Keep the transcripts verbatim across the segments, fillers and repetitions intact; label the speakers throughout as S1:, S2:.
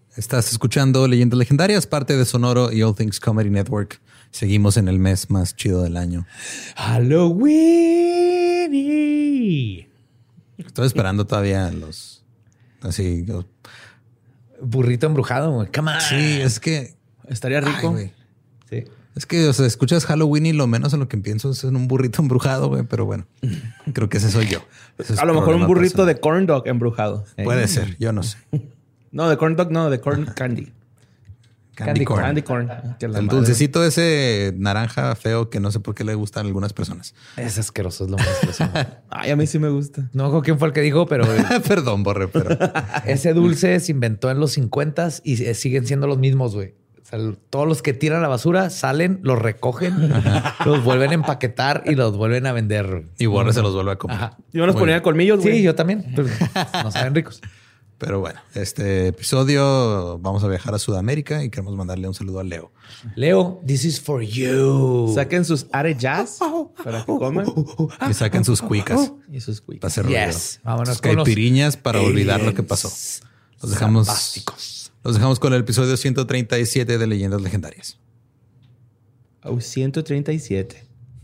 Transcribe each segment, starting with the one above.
S1: Estás escuchando Leyendas Legendarias, parte de Sonoro y All Things Comedy Network. Seguimos en el mes más chido del año.
S2: Halloween.
S1: Estoy esperando todavía los... Así... Los...
S2: Burrito embrujado, güey. Come on.
S1: Sí, es que...
S2: Estaría rico.
S1: Ay,
S2: sí.
S1: Es que, o sea, escuchas Halloween y lo menos en lo que pienso es en un burrito embrujado, güey. Pero bueno, creo que ese soy yo. Ese es
S2: A lo mejor un burrito
S1: personal.
S2: de corn dog embrujado.
S1: Puede
S2: ¿Eh?
S1: ser, yo no sé.
S2: No, de corn dog no, de corn candy.
S1: Candy corn.
S2: Candy corn. Que la
S1: El
S2: madre-
S1: dulcecito ese naranja feo que no sé por qué le gustan a algunas personas.
S2: Es asqueroso, es lo más asqueroso. Ay, a mí sí me gusta. No con quién fue el que dijo, pero
S1: Perdón, Borre, pero...
S3: Ese dulce se inventó en los cincuentas y eh, siguen siendo los mismos, güey. O sea, todos los que tiran la basura salen, los recogen, los vuelven a empaquetar y los vuelven a vender.
S1: Y Borre se los vuelve a comer.
S3: Ajá.
S2: Yo me los
S1: Muy
S2: ponía
S1: bien.
S2: colmillos, güey.
S3: Sí, yo también. Pero no saben ricos.
S1: Pero bueno, este episodio vamos a viajar a Sudamérica y queremos mandarle un saludo a Leo.
S3: Leo, this is for you.
S2: Saquen sus arellas para que coman.
S1: Y saquen sus cuicas.
S2: Y sus
S1: Para
S2: cuicas.
S1: hacer ruido.
S3: Yes. Vámonos
S1: Sus
S3: con los
S1: caipiriñas para olvidar lo que pasó. Los dejamos,
S3: Zambásticos.
S1: los dejamos con el episodio ciento treinta y siete de Leyendas Legendarias.
S2: Oh, ciento treinta y siete.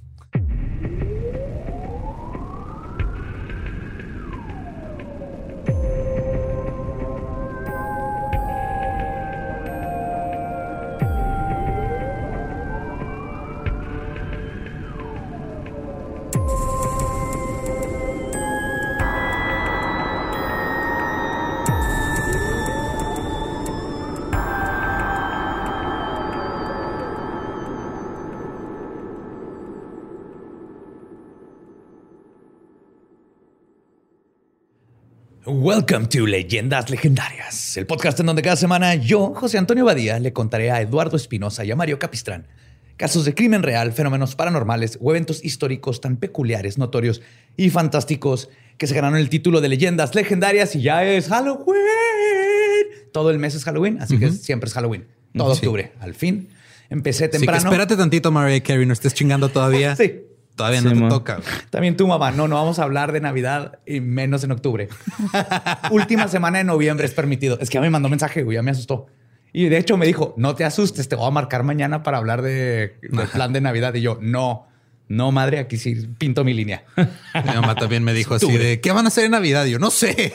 S3: Welcome to Leyendas Legendarias, el podcast en donde cada semana yo, José Antonio Badía, le contaré a Eduardo Espinosa y a Mario Capistrán casos de crimen real, fenómenos paranormales o eventos históricos tan peculiares, notorios y fantásticos que se ganaron el título de Leyendas Legendarias y ya es Halloween. Todo el mes es Halloween, así que siempre es Halloween. Todo
S1: Sí.
S3: octubre. Al fin, empecé
S1: Así que
S3: temprano.
S1: espérate tantito, Mariah Carey, no estés chingando todavía.
S3: Sí.
S1: Todavía
S2: Sí,
S1: no te
S2: man.
S1: toca. güey.
S3: También tú, mamá. No, no vamos a hablar de Navidad y menos en octubre. Última semana de noviembre es permitido. Es que ya me mandó mensaje, güey, ya me asustó. Y de hecho me dijo, no te asustes, te voy a marcar mañana para hablar de, del plan de Navidad. Y yo, no, no, madre, aquí sí pinto mi línea.
S1: Mi mamá también me dijo así
S3: Octubre.
S1: de, ¿qué van a hacer en Navidad? Y yo, no sé.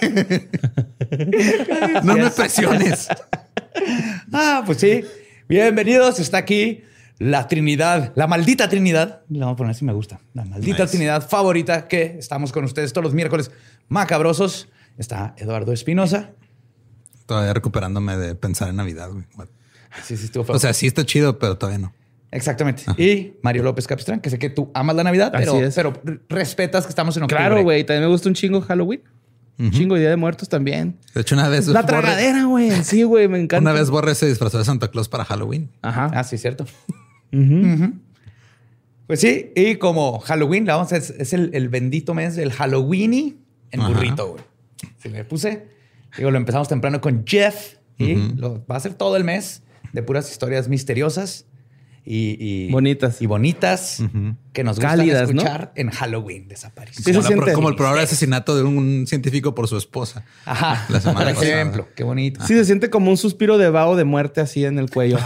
S1: No me presiones.
S3: Ah, pues sí. Bienvenidos. Está aquí la Trinidad, la maldita Trinidad. Le vamos a poner si me gusta. La maldita
S1: Nice.
S3: Trinidad favorita que estamos con ustedes todos los miércoles macabrosos. Está Eduardo Espinosa.
S1: Todavía recuperándome de pensar en Navidad. güey.
S3: Sí, sí, estuvo feo.
S1: O sea, sí está chido, pero todavía no.
S3: Exactamente. Y Mario López Capistrán, que sé que tú amas la Navidad,
S2: Así
S3: pero,
S2: es.
S3: pero respetas que estamos en octubre.
S2: Claro, güey. También me gusta un chingo Halloween. Un chingo de Día de Muertos también.
S1: De hecho, una vez...
S2: La
S1: Borre-
S2: tragadera, güey. Sí, güey. Me encanta.
S1: Una vez Borre se disfrazó de Santa Claus para Halloween.
S2: Ajá.
S3: Ah, sí, cierto. Ujú. Pues sí, y como Halloween, la vamos a, es, es el, el bendito mes del Halloweeny en
S1: Ajá.
S3: burrito, güey. Si me puse, digo, lo empezamos temprano con Jeff y
S1: Ujú.
S3: lo, va a ser todo el mes de puras historias misteriosas y, y-
S2: Bonitas.
S3: y bonitas
S1: Ujú.
S3: que nos gustan
S2: Cálidas, ¿no?
S3: escuchar en Halloween. Desaparición.
S2: Sí,
S1: Como,
S2: se
S1: la pro-
S2: siente.
S1: como el probable asesinato de un científico por su esposa.
S3: Ajá.
S1: La semana
S3: Por
S1: pasada.
S3: ejemplo, qué bonito.
S2: Sí, se siente como un suspiro de vaho de muerte así en el cuello.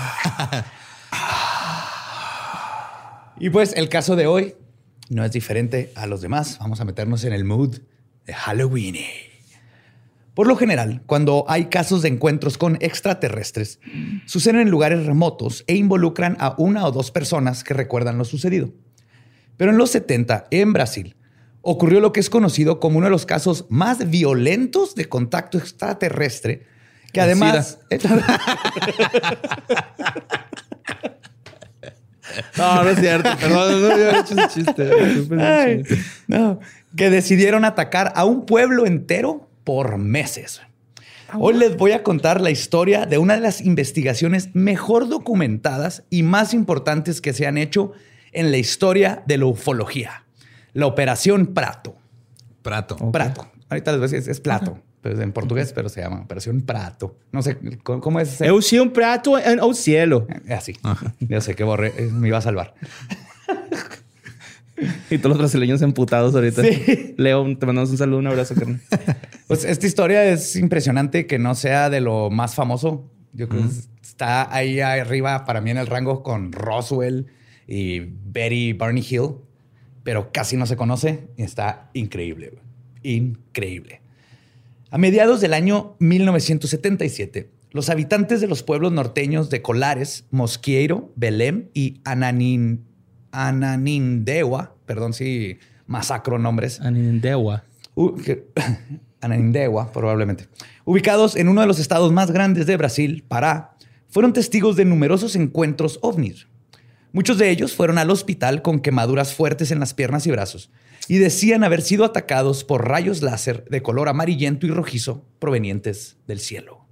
S3: Y pues el caso de hoy no es diferente a los demás. Vamos a meternos en el mood de Halloween. Por lo general, cuando hay casos de encuentros con extraterrestres, suceden en lugares remotos e involucran a una o dos personas que recuerdan lo sucedido. Pero en los setenta, en Brasil, ocurrió lo que es conocido como uno de los casos más violentos de contacto extraterrestre, que
S2: El
S3: además...
S2: No, no es cierto. Perdón, no había hecho ese chiste.
S3: Ay, no, que decidieron atacar a un pueblo entero por meses. Hoy les voy a contar la historia de una de las investigaciones mejor documentadas y más importantes que se han hecho en la historia de la ufología. La Operación Prato.
S1: Prato.
S2: Ok.
S3: Prato. Ahorita les voy a decir, es, es Plato. Pero es en portugués, pero se llama Operación Prato. No sé, ¿cómo, cómo es?
S2: Eu sí un prato en el cielo.
S3: Así. Ya sé que borré, eh, me iba a salvar.
S2: Y todos los brasileños emputados ahorita.
S3: Sí.
S2: Leo, te mandamos un saludo, un abrazo, carnal.
S3: Pues esta historia es impresionante que no sea de lo más famoso. Yo creo mm. que está ahí arriba para mí en el rango con Roswell y Betty Barney Hill, pero casi no se conoce y está increíble, güey. Increíble. A mediados del año mil novecientos setenta y siete, los habitantes de los pueblos norteños de Colares, Mosqueiro, Belém y Ananin, Ananindeua, perdón si masacro nombres.
S2: Ananindeua.
S3: Uh, Ananindeua, probablemente. Ubicados en uno de los estados más grandes de Brasil, Pará, fueron testigos de numerosos encuentros ovnis. Muchos de ellos fueron al hospital con quemaduras fuertes en las piernas y brazos y decían haber sido atacados por rayos láser de color amarillento y rojizo provenientes del cielo.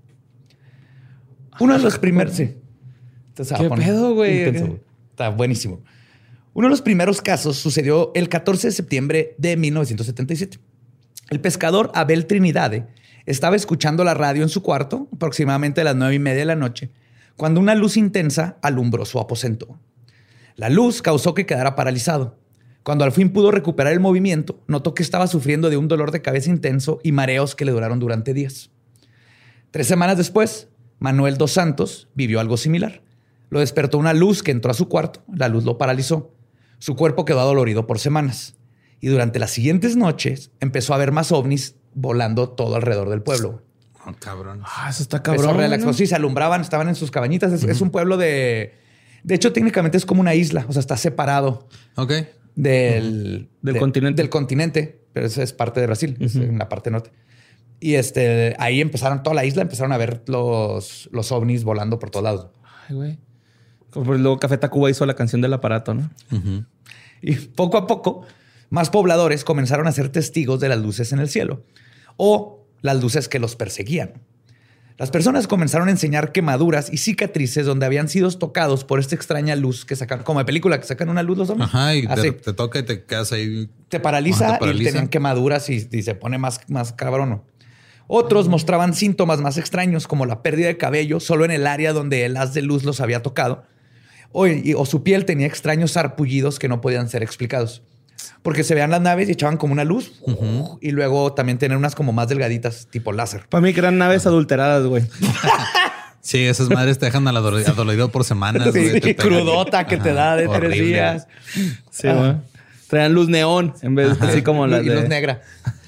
S3: Uno de los primeros... Sí. Entonces,
S2: ¿Qué pedo, güey?
S3: Está buenísimo. Uno de los primeros casos sucedió el catorce de septiembre de mil novecientos setenta y siete. El pescador Abel Trinidade estaba escuchando la radio en su cuarto, aproximadamente a las nueve y media de la noche, cuando una luz intensa alumbró su aposento. La luz causó que quedara paralizado. Cuando al fin pudo recuperar el movimiento, notó que estaba sufriendo de un dolor de cabeza intenso y mareos que le duraron durante días. Tres semanas después, Manuel dos Santos vivió algo similar. Lo despertó una luz que entró a su cuarto. La luz lo paralizó. Su cuerpo quedó adolorido por semanas. Y durante las siguientes noches empezó a ver más ovnis volando todo alrededor del pueblo.
S1: Oh, cabrón.
S2: Ah, eso está cabrón.
S3: Empezó a relaxar. ¿No? Sí, se alumbraban, estaban en sus cabañitas. Es, uh-huh. es un pueblo de... De hecho, técnicamente es como una isla. O sea, está separado
S1: Ok.
S3: del,
S2: uh-huh. del
S3: de,
S2: continente.
S3: Del continente. Pero eso es parte de Brasil. Uh-huh. Es en la parte norte. Y este, ahí empezaron, toda la isla empezaron a ver los, los ovnis volando por todos lados.
S2: Ay, güey. Como luego Café Tacuba hizo la canción del aparato, ¿no?
S3: Uh-huh. Y poco a poco, más pobladores comenzaron a ser testigos de las luces en el cielo o las luces que los perseguían. Las personas comenzaron a enseñar quemaduras y cicatrices donde habían sido tocados por esta extraña luz que sacan, como de película, que sacan una luz los hombres.
S1: Ajá, y te, te toca y te quedas ahí.
S3: Te paraliza,
S1: te paraliza.
S3: Y tenían quemaduras y, y se pone más, más cabrón. Otros mostraban síntomas más extraños, como la pérdida de cabello solo en el área donde el haz de luz los había tocado. O, y, o su piel tenía extraños sarpullidos que no podían ser explicados. Porque se veían las naves y echaban como una luz. Uh-huh. Y luego también tenían unas como más delgaditas, tipo láser.
S2: Para mí que eran naves adulteradas, güey.
S1: Sí, esas madres te dejan adolorido por semanas.
S3: Sí,
S1: güey, te
S3: crudota que Ajá, te da de horrible. tres días.
S2: Sí, güey. Ah. Traían luz neón en vez de así como las
S3: de... luz negra.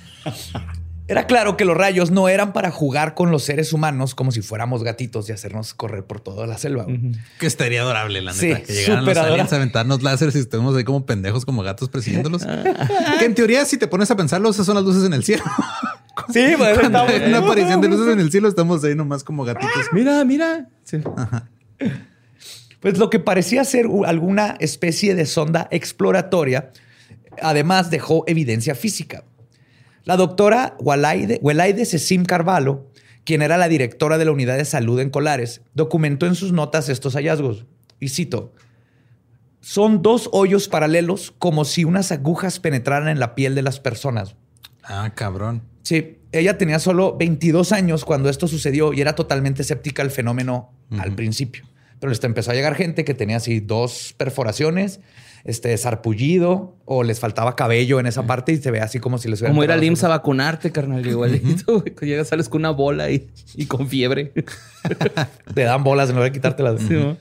S3: Era claro que los rayos no eran para jugar con los seres humanos como si fuéramos gatitos y hacernos correr por toda la selva. Uh-huh.
S1: Que estaría adorable, la
S3: sí,
S1: neta. Que llegaran los aliens a aventarnos láseres y estemos ahí como pendejos, como gatos persiguiéndolos. Que en teoría, si te pones a pensarlo, esas son las luces en el cielo.
S3: Sí, pues
S1: cuando hay una aparición de luces en el cielo, estamos ahí nomás como gatitos.
S2: Mira, mira. Sí.
S3: Ajá. Pues lo que parecía ser alguna especie de sonda exploratoria, además dejó evidencia física. La doctora Welaide, Welaide Cecim Carvalho, quien era la directora de la unidad de salud en Colares, documentó en sus notas estos hallazgos. Y cito, son dos hoyos paralelos como si unas agujas penetraran en la piel de las personas.
S1: Ah, cabrón.
S3: Sí, ella tenía solo veintidós años cuando esto sucedió y era totalmente escéptica al fenómeno uh-huh. al principio. Pero les empezó a llegar gente que tenía así dos perforaciones, este sarpullido o les faltaba cabello en esa parte y se ve así como si les hubiera...
S2: Como ir al I M S S a vacunarte, carnal, igualito. Uh-huh. Llegas, sales con una bola y, y con fiebre.
S3: Te dan bolas en lugar de quitártelas. Sí, ¿no?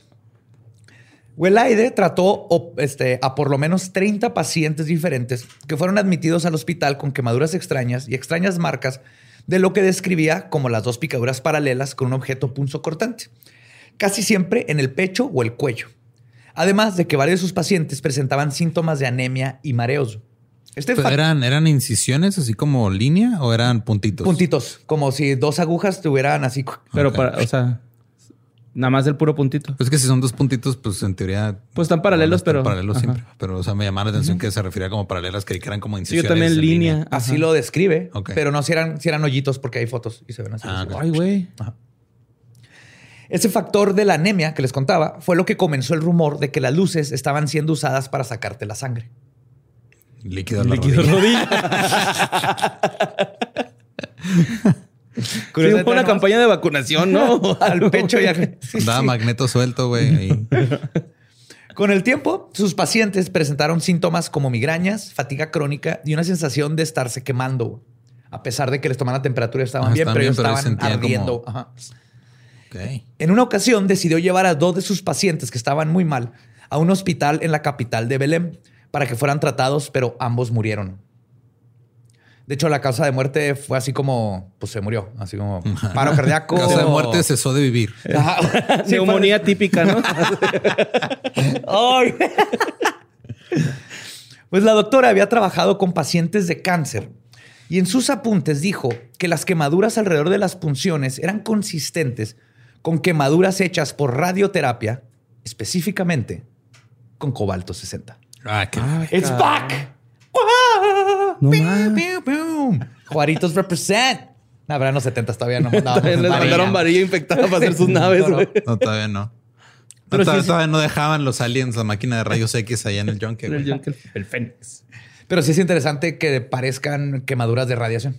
S3: Welaide trató este, a por lo menos treinta pacientes diferentes que fueron admitidos al hospital con quemaduras extrañas y extrañas marcas de lo que describía como las dos picaduras paralelas con un objeto punzocortante, casi siempre en el pecho o el cuello. Además de que varios de sus pacientes presentaban síntomas de anemia y mareos. Este
S1: fact- eran, ¿Eran incisiones así como línea o eran puntitos?
S3: Puntitos, como si dos agujas tuvieran así.
S2: Pero okay. para, o sea, nada más del puro puntito.
S1: Pues que si son dos puntitos, pues en teoría...
S2: Pues están paralelos,
S1: están
S2: pero...
S1: Paralelos Ajá. siempre. Pero, o sea, me llamaba la atención uh-huh. que se refería como paralelas, que eran como incisiones.
S2: Sí, yo también línea. línea.
S3: Así lo describe, okay. pero no si eran, si eran hoyitos porque hay fotos y se ven así.
S2: Ah, okay. Ay, güey.
S3: Ese factor de la anemia que les contaba fue lo que comenzó el rumor de que las luces estaban siendo usadas para sacarte la sangre.
S1: Líquido la
S2: Líquido rodilla. Sí, fue una campaña de vacunación, ¿no?
S3: Al pecho ya.
S1: Sí, Daba sí. magneto suelto, güey.
S3: Con el tiempo, sus pacientes presentaron síntomas como migrañas, fatiga crónica y una sensación de estarse quemando. A pesar de que les tomaban la temperatura, estaban ah, bien, pero ellos estaban ardiendo. Como... Ajá.
S1: Okay.
S3: En una ocasión decidió llevar a dos de sus pacientes que estaban muy mal a un hospital en la capital de Belém para que fueran tratados, pero ambos murieron. De hecho, la causa de muerte fue así como, pues se murió, así como paro cardíaco.
S1: La causa de muerte cesó de vivir.
S2: Neumonía típica, ¿no?
S3: Ay. Pues la doctora había trabajado con pacientes de cáncer y en sus apuntes dijo que las quemaduras alrededor de las punciones eran consistentes con quemaduras hechas por radioterapia, específicamente con cobalto sesenta.
S1: Ah, qué...
S3: ¡It's back!
S2: No
S3: Piu, piu, piu. Juaritos represent. No, pero en los setentas todavía no mandábamos
S2: Les
S3: varilla.
S2: mandaron varilla infectada para hacer sus naves,
S3: No, no.
S2: güey.
S1: No, todavía no. No,
S2: Pero
S1: todavía,
S2: sí, sí.
S1: todavía no dejaban los aliens la máquina de rayos X allá en el Yunque.
S2: El,
S1: güey.
S2: Junker, el Fénix.
S3: Pero sí es interesante que parezcan quemaduras de radiación.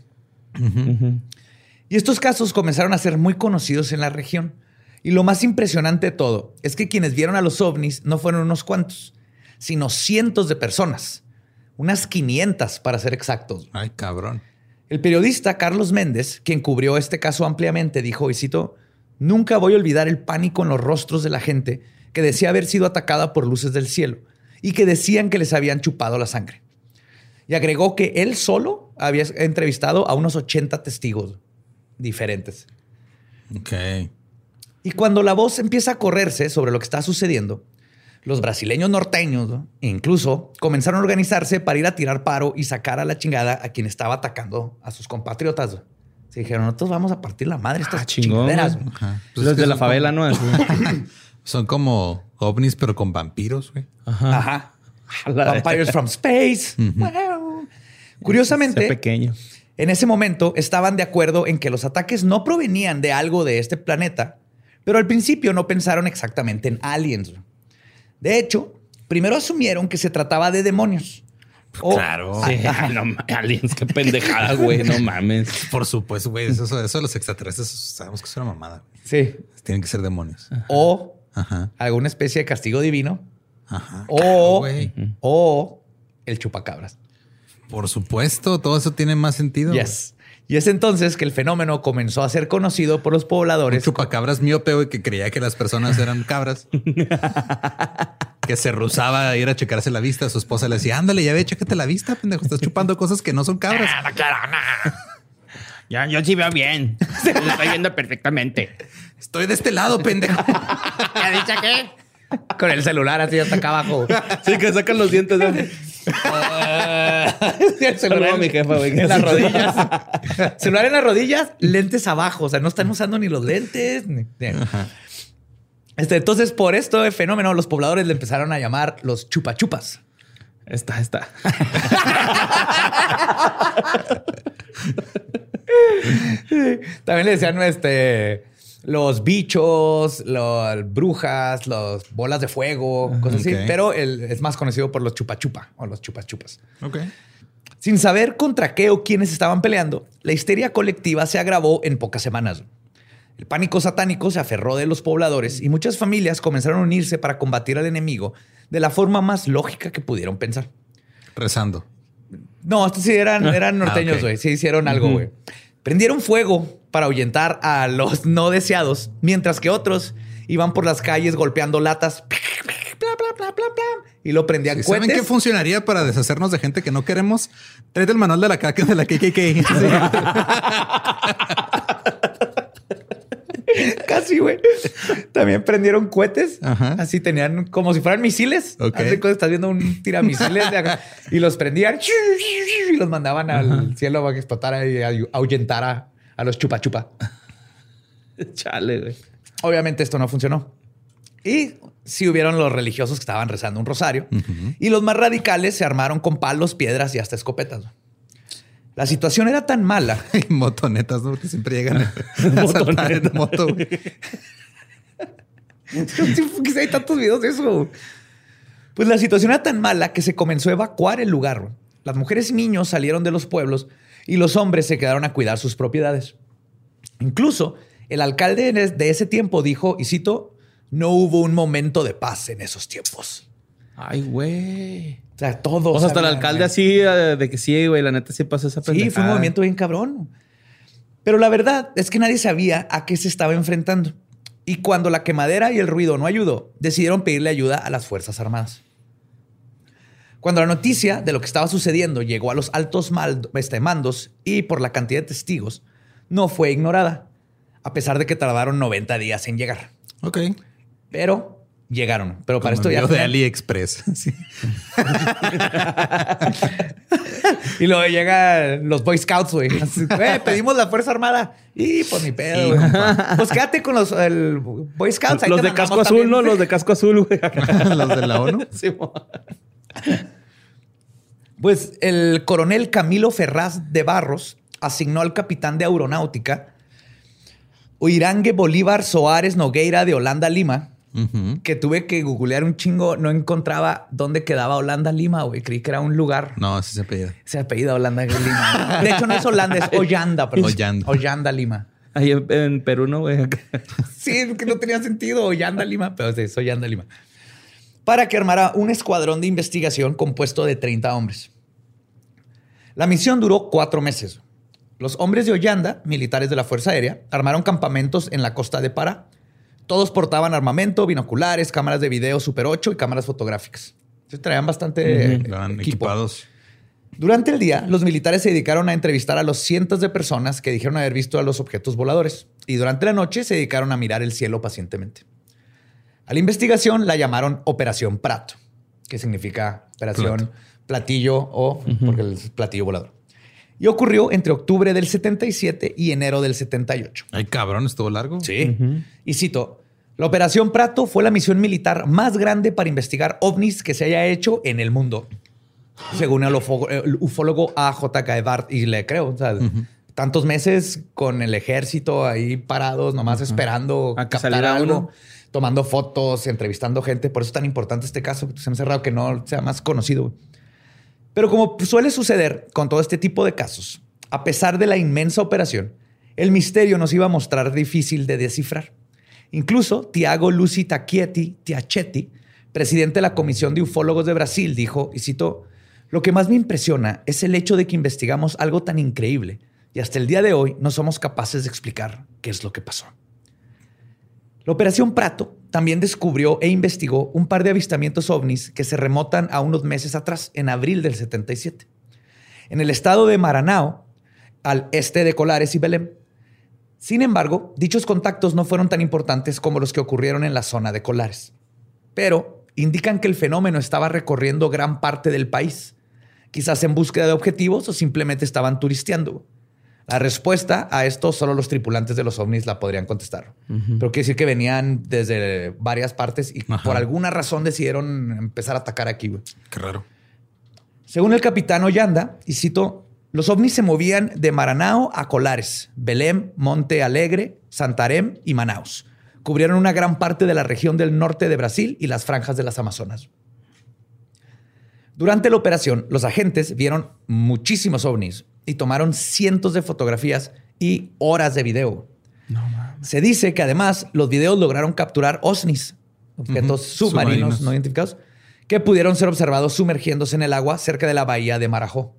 S3: Y estos casos comenzaron a ser muy conocidos en la región. Y lo más impresionante de todo es que quienes vieron a los ovnis no fueron unos cuantos, sino cientos de personas. Unas quinientas para ser exactos.
S1: Ay, cabrón.
S3: El periodista Carlos Méndez, quien cubrió este caso ampliamente, dijo, y cito, nunca voy a olvidar el pánico en los rostros de la gente que decía haber sido atacada por luces del cielo y que decían que les habían chupado la sangre. Y agregó que él solo había entrevistado a unos ochenta testigos diferentes.
S1: Ok.
S3: Y cuando la voz empieza a correrse sobre lo que está sucediendo, los brasileños norteños, ¿no?, incluso comenzaron a organizarse para ir a tirar paro y sacar a la chingada a quien estaba atacando a sus compatriotas. Se dijeron, nosotros vamos a partir la madre estas
S2: Ah, chingón,
S3: chingaderas.
S2: güey.
S1: Ajá. Pues
S2: Los
S1: es que
S2: de la
S1: son
S2: favela,
S1: como-
S2: ¿no?
S1: Son como ovnis, pero con vampiros, güey.
S3: Ajá.
S2: La-
S3: Vampires from space. Wow. Curiosamente,
S2: Ese pequeño.
S3: en ese momento estaban de acuerdo en que los ataques no provenían de algo de este planeta, pero al principio no pensaron exactamente en aliens. De hecho, primero asumieron que se trataba de demonios. O-
S1: Claro.
S2: Sí, no mames, aliens, qué pendejada, güey, no mames.
S1: Por supuesto, güey. Eso, eso de los extraterrestres sabemos que es una mamada.
S3: Sí.
S1: Tienen que ser demonios.
S3: O
S1: Ajá.
S3: alguna especie de castigo divino.
S1: Ajá.
S3: O,
S1: Claro, güey.
S3: o el chupacabras.
S1: Por supuesto, todo eso tiene más sentido.
S3: Yes. Y es entonces que el fenómeno comenzó a ser conocido por los
S1: Un
S3: pobladores.
S1: chupacabras miope, güey, que creía que las personas eran cabras. Que se rehusaba a ir a checarse la vista. Su esposa le decía, ándale, ya ve, chécate la vista, pendejo. Estás chupando cosas que no son cabras.
S2: Ya, yo sí veo bien. Lo estoy viendo perfectamente.
S1: Estoy de este lado, pendejo.
S3: ¿Ya dicho qué? Con el celular así hasta acá abajo.
S2: Sí, que sacan los dientes. ¿no?
S3: El celular
S2: Saludo a mi jefa, güey.
S3: en las rodillas. Celular en las rodillas, lentes abajo. O sea, no están usando ni los lentes. ni- Este, entonces, por esto de fenómeno, los pobladores le empezaron a llamar los chupachupas.
S2: Está, está.
S3: También le decían este, los bichos, las brujas, las bolas de fuego, cosas así.
S1: Ok.
S3: Pero el- es más conocido por los chupachupa o los chupachupas.
S1: Ok.
S3: Sin saber contra qué o quiénes estaban peleando, la histeria colectiva se agravó en pocas semanas. El pánico satánico se aferró de los pobladores y muchas familias comenzaron a unirse para combatir al enemigo de la forma más lógica que pudieron pensar.
S1: Rezando.
S3: No, estos sí eran, eran norteños,
S1: Ah, ok.
S3: güey. Sí hicieron algo, güey. Prendieron fuego para ahuyentar a los no deseados, mientras que otros iban por las calles golpeando latas. Bla, bla, bla, bla, bla, y lo prendían
S1: ¿Sí ¿Saben
S3: cohetes.
S1: qué funcionaría para deshacernos de gente que no queremos? Tráete el manual de la caca de la K K K.
S3: Casi, güey. También prendieron cohetes.
S1: Ajá.
S3: Así tenían como si fueran misiles.
S1: Ok.
S3: Así cuando estás viendo un tiramisiles de acá, y los prendían y los mandaban al cielo para que explotara y ahuyentara a los chupa chupa.
S2: Chale, güey.
S3: Obviamente esto no funcionó. Y sí hubieron los religiosos que estaban rezando un rosario. Y los más radicales se armaron con palos, piedras y hasta escopetas. La situación era tan mala.
S1: Y motonetas, ¿no? Que siempre llegan a a saltar en moto. güey.
S3: ¿Por qué hay tantos videos de eso? Pues la situación era tan mala que se comenzó a evacuar el lugar. Las mujeres y niños salieron de los pueblos y los hombres se quedaron a cuidar sus propiedades. Incluso el alcalde de ese tiempo dijo, y cito, no hubo un momento de paz en esos tiempos.
S2: Ay, güey.
S3: O sea, todos.
S2: O sea, hasta el
S3: sabían,
S2: alcalde
S3: güey.
S2: así, eh, de que sí, güey, la neta sí pasó esa pendejada.
S3: Sí, fue un movimiento bien cabrón. Pero la verdad es que nadie sabía a qué se estaba enfrentando. Y cuando la quemadera y el ruido no ayudó, decidieron pedirle ayuda a las Fuerzas Armadas. Cuando la noticia de lo que estaba sucediendo llegó a los altos mal, este, mandos y por la cantidad de testigos, no fue ignorada, a pesar de que tardaron noventa días en llegar.
S1: Ok.
S3: Pero llegaron. Pero
S1: Como
S3: para esto ya...
S1: de final... AliExpress. Sí.
S3: Y luego llegan los Boy Scouts, güey. Eh, pedimos la Fuerza Armada. Y pues ni pedo, güey. Pues quédate con los el Boy Scouts. Ahí
S2: los de casco azul, también. ¿No? Los de casco azul, güey.
S1: Los de la ONU. Sí,
S3: pues el coronel Camilo Ferraz de Barros asignó al capitán de aeronáutica Oirangue Bolívar Soares Nogueira de Holanda Lima, uh-huh. que tuve que googlear un chingo. No encontraba dónde quedaba Holanda Lima, güey. Creí que era un lugar.
S1: No, ese se apellida.
S3: Se apellida Holanda Lima. De hecho, no es Holanda, es Ollanda. Perdón.
S1: Ollanda.
S3: Ollanda Lima.
S2: Ahí en, en Perú, ¿no, güey?
S3: Sí, que no tenía sentido. Ollanda Lima, pero sí, es Ollanda Lima. Para que armara un escuadrón de investigación compuesto de treinta hombres. La misión duró cuatro meses. Los hombres de Ollanda, militares de la Fuerza Aérea, armaron campamentos en la costa de Pará. Todos portaban armamento, binoculares, cámaras de video Super ocho y cámaras fotográficas. Se traían bastante
S1: uh-huh. equipados.
S3: Durante el día, los militares se dedicaron a entrevistar a los cientos de personas que dijeron haber visto a los objetos voladores. Y durante la noche se dedicaron a mirar el cielo pacientemente. A la investigación la llamaron Operación Prato, que significa Operación Plato. Platillo o uh-huh. porque es platillo volador. Y ocurrió entre octubre del setenta y siete y enero del setenta y ocho.
S1: Ay, cabrón, estuvo largo.
S3: Sí. Uh-huh. Y cito, la Operación Prato fue la misión militar más grande para investigar ovnis que se haya hecho en el mundo. Según el, ufólogo, el ufólogo A J K Bart, y le creo, o sea, uh-huh. tantos meses con el ejército ahí parados, nomás uh-huh. esperando
S2: a
S3: captar algo, uno. tomando fotos, entrevistando gente. Por eso es tan importante este caso, que se me hace raro que no sea más conocido. Pero como suele suceder con todo este tipo de casos, a pesar de la inmensa operación, el misterio nos iba a mostrar difícil de descifrar. Incluso Tiago Luci Tacchietti Tiachetti, presidente de la Comisión de Ufólogos de Brasil, dijo, y cito, lo que más me impresiona es el hecho de que investigamos algo tan increíble y hasta el día de hoy no somos capaces de explicar qué es lo que pasó. La Operación Prato también descubrió e investigó un par de avistamientos ovnis que se remontan a unos meses atrás, en abril del setenta y siete. En el estado de Maranhão, al este de Colares y Belém. Sin embargo, dichos contactos no fueron tan importantes como los que ocurrieron en la zona de Colares. Pero indican que el fenómeno estaba recorriendo gran parte del país, quizás en búsqueda de objetivos o simplemente estaban turisteando. La respuesta a esto solo los tripulantes de los ovnis la podrían contestar. Uh-huh. Pero quiere decir que venían desde varias partes y Ajá. por alguna razón decidieron empezar a atacar aquí. Güey.
S1: Qué raro.
S3: Según el capitán Ollanda, y cito, los ovnis se movían de Maranhão a Colares, Belém, Monte Alegre, Santarém y Manaus. Cubrieron una gran parte de la región del norte de Brasil y las franjas de las Amazonas. Durante la operación, los agentes vieron muchísimos ovnis y tomaron cientos de fotografías y horas de video. No, se dice que además los videos lograron capturar ovnis, objetos uh-huh. submarinos, submarinos no identificados, que pudieron ser observados sumergiéndose en el agua cerca de la bahía de Marajó.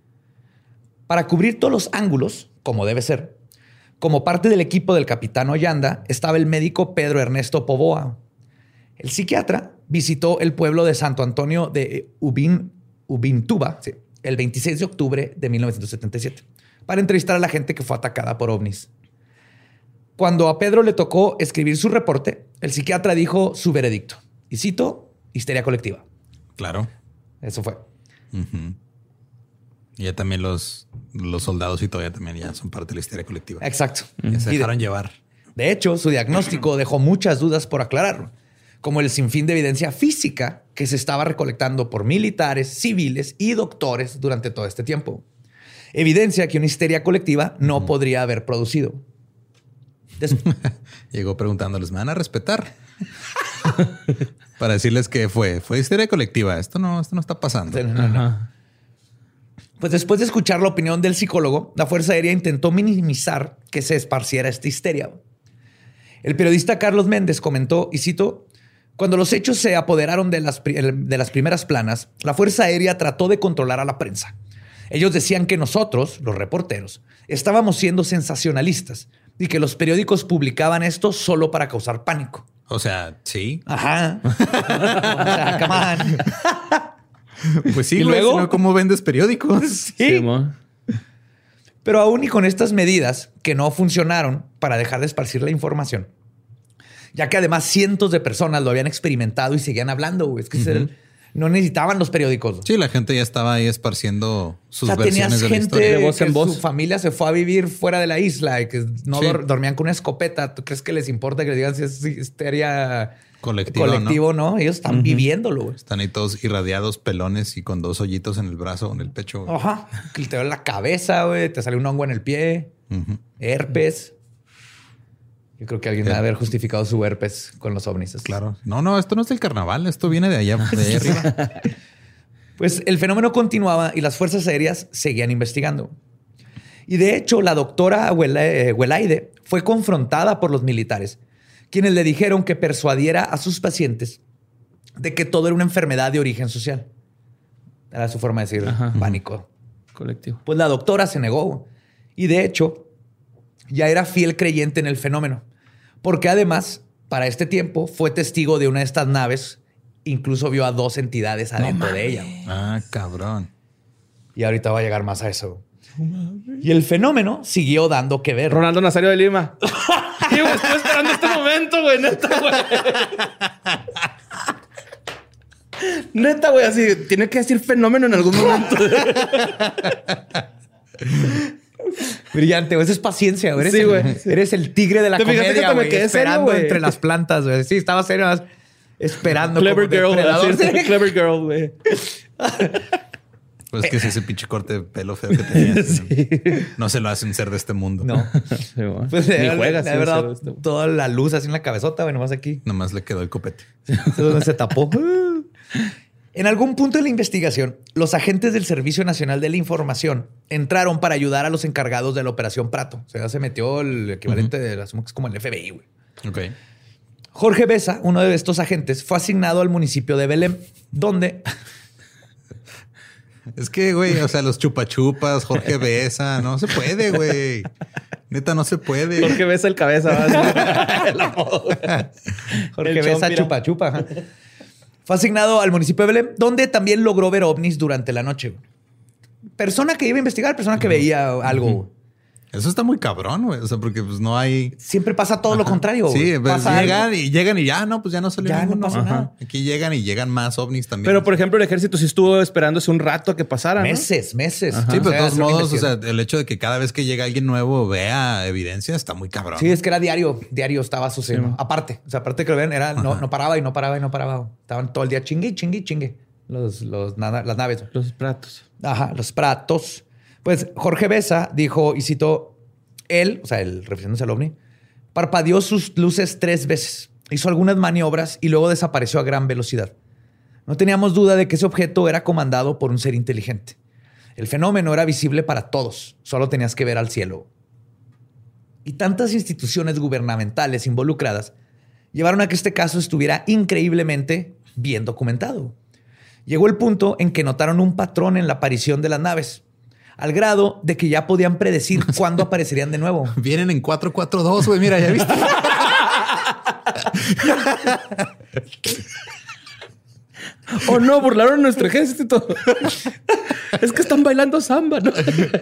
S3: Para cubrir todos los ángulos, como debe ser, como parte del equipo del capitán Ollanda, estaba el médico Pedro Ernesto Poboa. El psiquiatra visitó el pueblo de Santo Antonio de Ubin, Ubintuba, sí, el veintiséis de octubre de mil novecientos setenta y siete, para entrevistar a la gente que fue atacada por ovnis. Cuando a Pedro le tocó escribir su reporte, el psiquiatra dijo su veredicto. Y cito, histeria colectiva.
S1: Claro.
S3: Eso fue.
S1: Uh-huh. Y ya también los, los soldados y todavía también ya son parte de la histeria colectiva.
S3: Exacto.
S1: Ya se dejaron
S3: de,
S1: llevar.
S3: De hecho, su diagnóstico dejó muchas dudas por aclarar, como el sinfín de evidencia física que se estaba recolectando por militares, civiles y doctores durante todo este tiempo. Evidencia que una histeria colectiva no uh-huh. podría haber producido. Des-
S1: Llegó preguntándoles, ¿me van a respetar? Para decirles que fue, fue histeria colectiva. Esto no, esto no está pasando.
S3: No, no, no. Pues después de escuchar la opinión del psicólogo, la Fuerza Aérea intentó minimizar que se esparciera esta histeria. El periodista Carlos Méndez comentó, y cito, cuando los hechos se apoderaron de las, de las primeras planas, la Fuerza Aérea trató de controlar a la prensa. Ellos decían que nosotros, los reporteros, estábamos siendo sensacionalistas y que los periódicos publicaban esto solo para causar pánico.
S1: O sea, sí.
S3: Ajá. O sea, come on.
S1: Pues sí,
S3: ¿Y
S1: güey,
S3: luego?
S1: si no, ¿cómo vendes periódicos?
S3: Sí.
S2: Sí, mo.
S3: Pero aún y con estas medidas que no funcionaron para dejar de esparcir la información, ya que además cientos de personas lo habían experimentado y seguían hablando, güey. Es que uh-huh. se, no necesitaban los periódicos.
S1: Sí, la gente ya estaba ahí esparciendo sus
S3: o sea,
S1: versiones de la historia.
S3: De
S2: voz en
S3: que
S2: voz.
S3: Su familia se fue a vivir fuera de la isla y que no sí. dor- dormían con una escopeta. ¿Tú crees que les importa que les digan si es histeria
S1: colectivo,
S3: colectivo
S1: no?
S3: no? Ellos están uh-huh. viviéndolo, güey.
S1: Están ahí todos irradiados, pelones y con dos hoyitos en el brazo o en el pecho. Güey.
S3: Ajá. Te duele la cabeza, güey. Te sale un hongo en el pie. Uh-huh. Herpes. Yo creo que alguien debe haber justificado su herpes con los ovnis.
S1: Claro. No, no, esto no es del carnaval. Esto viene de allá, de allá arriba.
S3: Pues el fenómeno continuaba y las fuerzas aéreas seguían investigando. Y de hecho, la doctora Welaide fue confrontada por los militares, quienes le dijeron que persuadiera a sus pacientes de que todo era una enfermedad de origen social. Era su forma de decir Ajá. pánico.
S2: Colectivo.
S3: Pues la doctora se negó. Y de hecho, ya era fiel creyente en el fenómeno. Porque además, para este tiempo, fue testigo de una de estas naves. Incluso vio a dos entidades adentro no de ella.
S1: Ah, cabrón.
S3: Y ahorita va a llegar más a eso. No y el fenómeno siguió dando que ver.
S2: Ronaldo Nazario de Lima. Sí, güey, estoy esperando este momento, güey. Neta, güey. Neta, güey, así. Tiene que decir fenómeno en algún momento.
S3: Brillante, güey. Eso es paciencia, güey.
S2: Sí, güey.
S3: Eres el tigre de la comedia, güey. Esperando
S2: serio,
S3: entre las plantas, güey. Sí, estaba serio. Esperando.
S2: Clever girl. Así, clever girl, güey.
S1: Pues es que si ese pinche corte de pelo feo que tenías, sí. no, no se lo hace un ser de este mundo.
S3: No.
S2: Sí, bueno.
S3: Pues ni juega. De verdad, este... toda la luz así en la cabezota, güey, nomás aquí.
S1: Nomás le quedó el copete.
S3: Donde se tapó. En algún punto de la investigación, los agentes del Servicio Nacional de la Información entraron para ayudar a los encargados de la Operación Prato. O sea, se metió el equivalente uh-huh. de las que es como el F B I, güey.
S1: Ok.
S3: Jorge Besa, uno de estos agentes, fue asignado al municipio de Belém, donde...
S1: Es que, güey, o sea, los chupachupas, Jorge Besa, no se puede, güey. Neta, no se puede.
S2: Jorge Besa el cabeza.
S3: Jorge Besa chupa chupa. Fue asignado al municipio de Belém, donde también logró ver ovnis durante la noche. Persona que iba a investigar, persona que uh-huh. veía algo. Uh-huh.
S1: Eso está muy cabrón, güey. O sea, porque pues no hay...
S3: Siempre pasa todo Ajá. lo contrario.
S1: Sí, pues,
S3: pasa
S1: llegan
S3: algo.
S1: y llegan y ya, no, pues ya no salió
S3: ya
S1: ninguno.
S3: no pasa
S1: Ajá.
S3: nada.
S1: Aquí llegan y llegan más ovnis también.
S2: Pero, por ejemplo, el ejército sí estuvo esperándose un rato a que pasara, ¿no?
S3: Meses, meses.
S1: Ajá. Sí, pero de todos modos, o sea, el hecho de que cada vez que llega alguien nuevo vea evidencia está muy cabrón.
S3: Sí, es que era diario. Diario estaba sucediendo. Sí. Aparte. O sea, aparte que lo ven, era, no, no paraba y no paraba y no paraba. Estaban todo el día chingue, chingue, chingue. Los, los, nada, las naves.
S2: Los pratos.
S3: Ajá, los pratos. Pues Jorge Besa dijo, y citó... Él, o sea, el refiriéndose al ovni, parpadeó sus luces tres veces, hizo algunas maniobras y luego desapareció a gran velocidad. No teníamos duda de que ese objeto era comandado por un ser inteligente. El fenómeno era visible para todos, solo tenías que ver al cielo. Y tantas instituciones gubernamentales involucradas llevaron a que este caso estuviera increíblemente bien documentado. Llegó el punto en que notaron un patrón en la aparición de las naves, al grado de que ya podían predecir cuándo aparecerían de nuevo.
S1: Vienen en cuatro cuatro dos, güey. Mira, ¿ya viste?
S2: Oh, no, burlaron nuestro ejército. Es que están bailando samba, ¿no?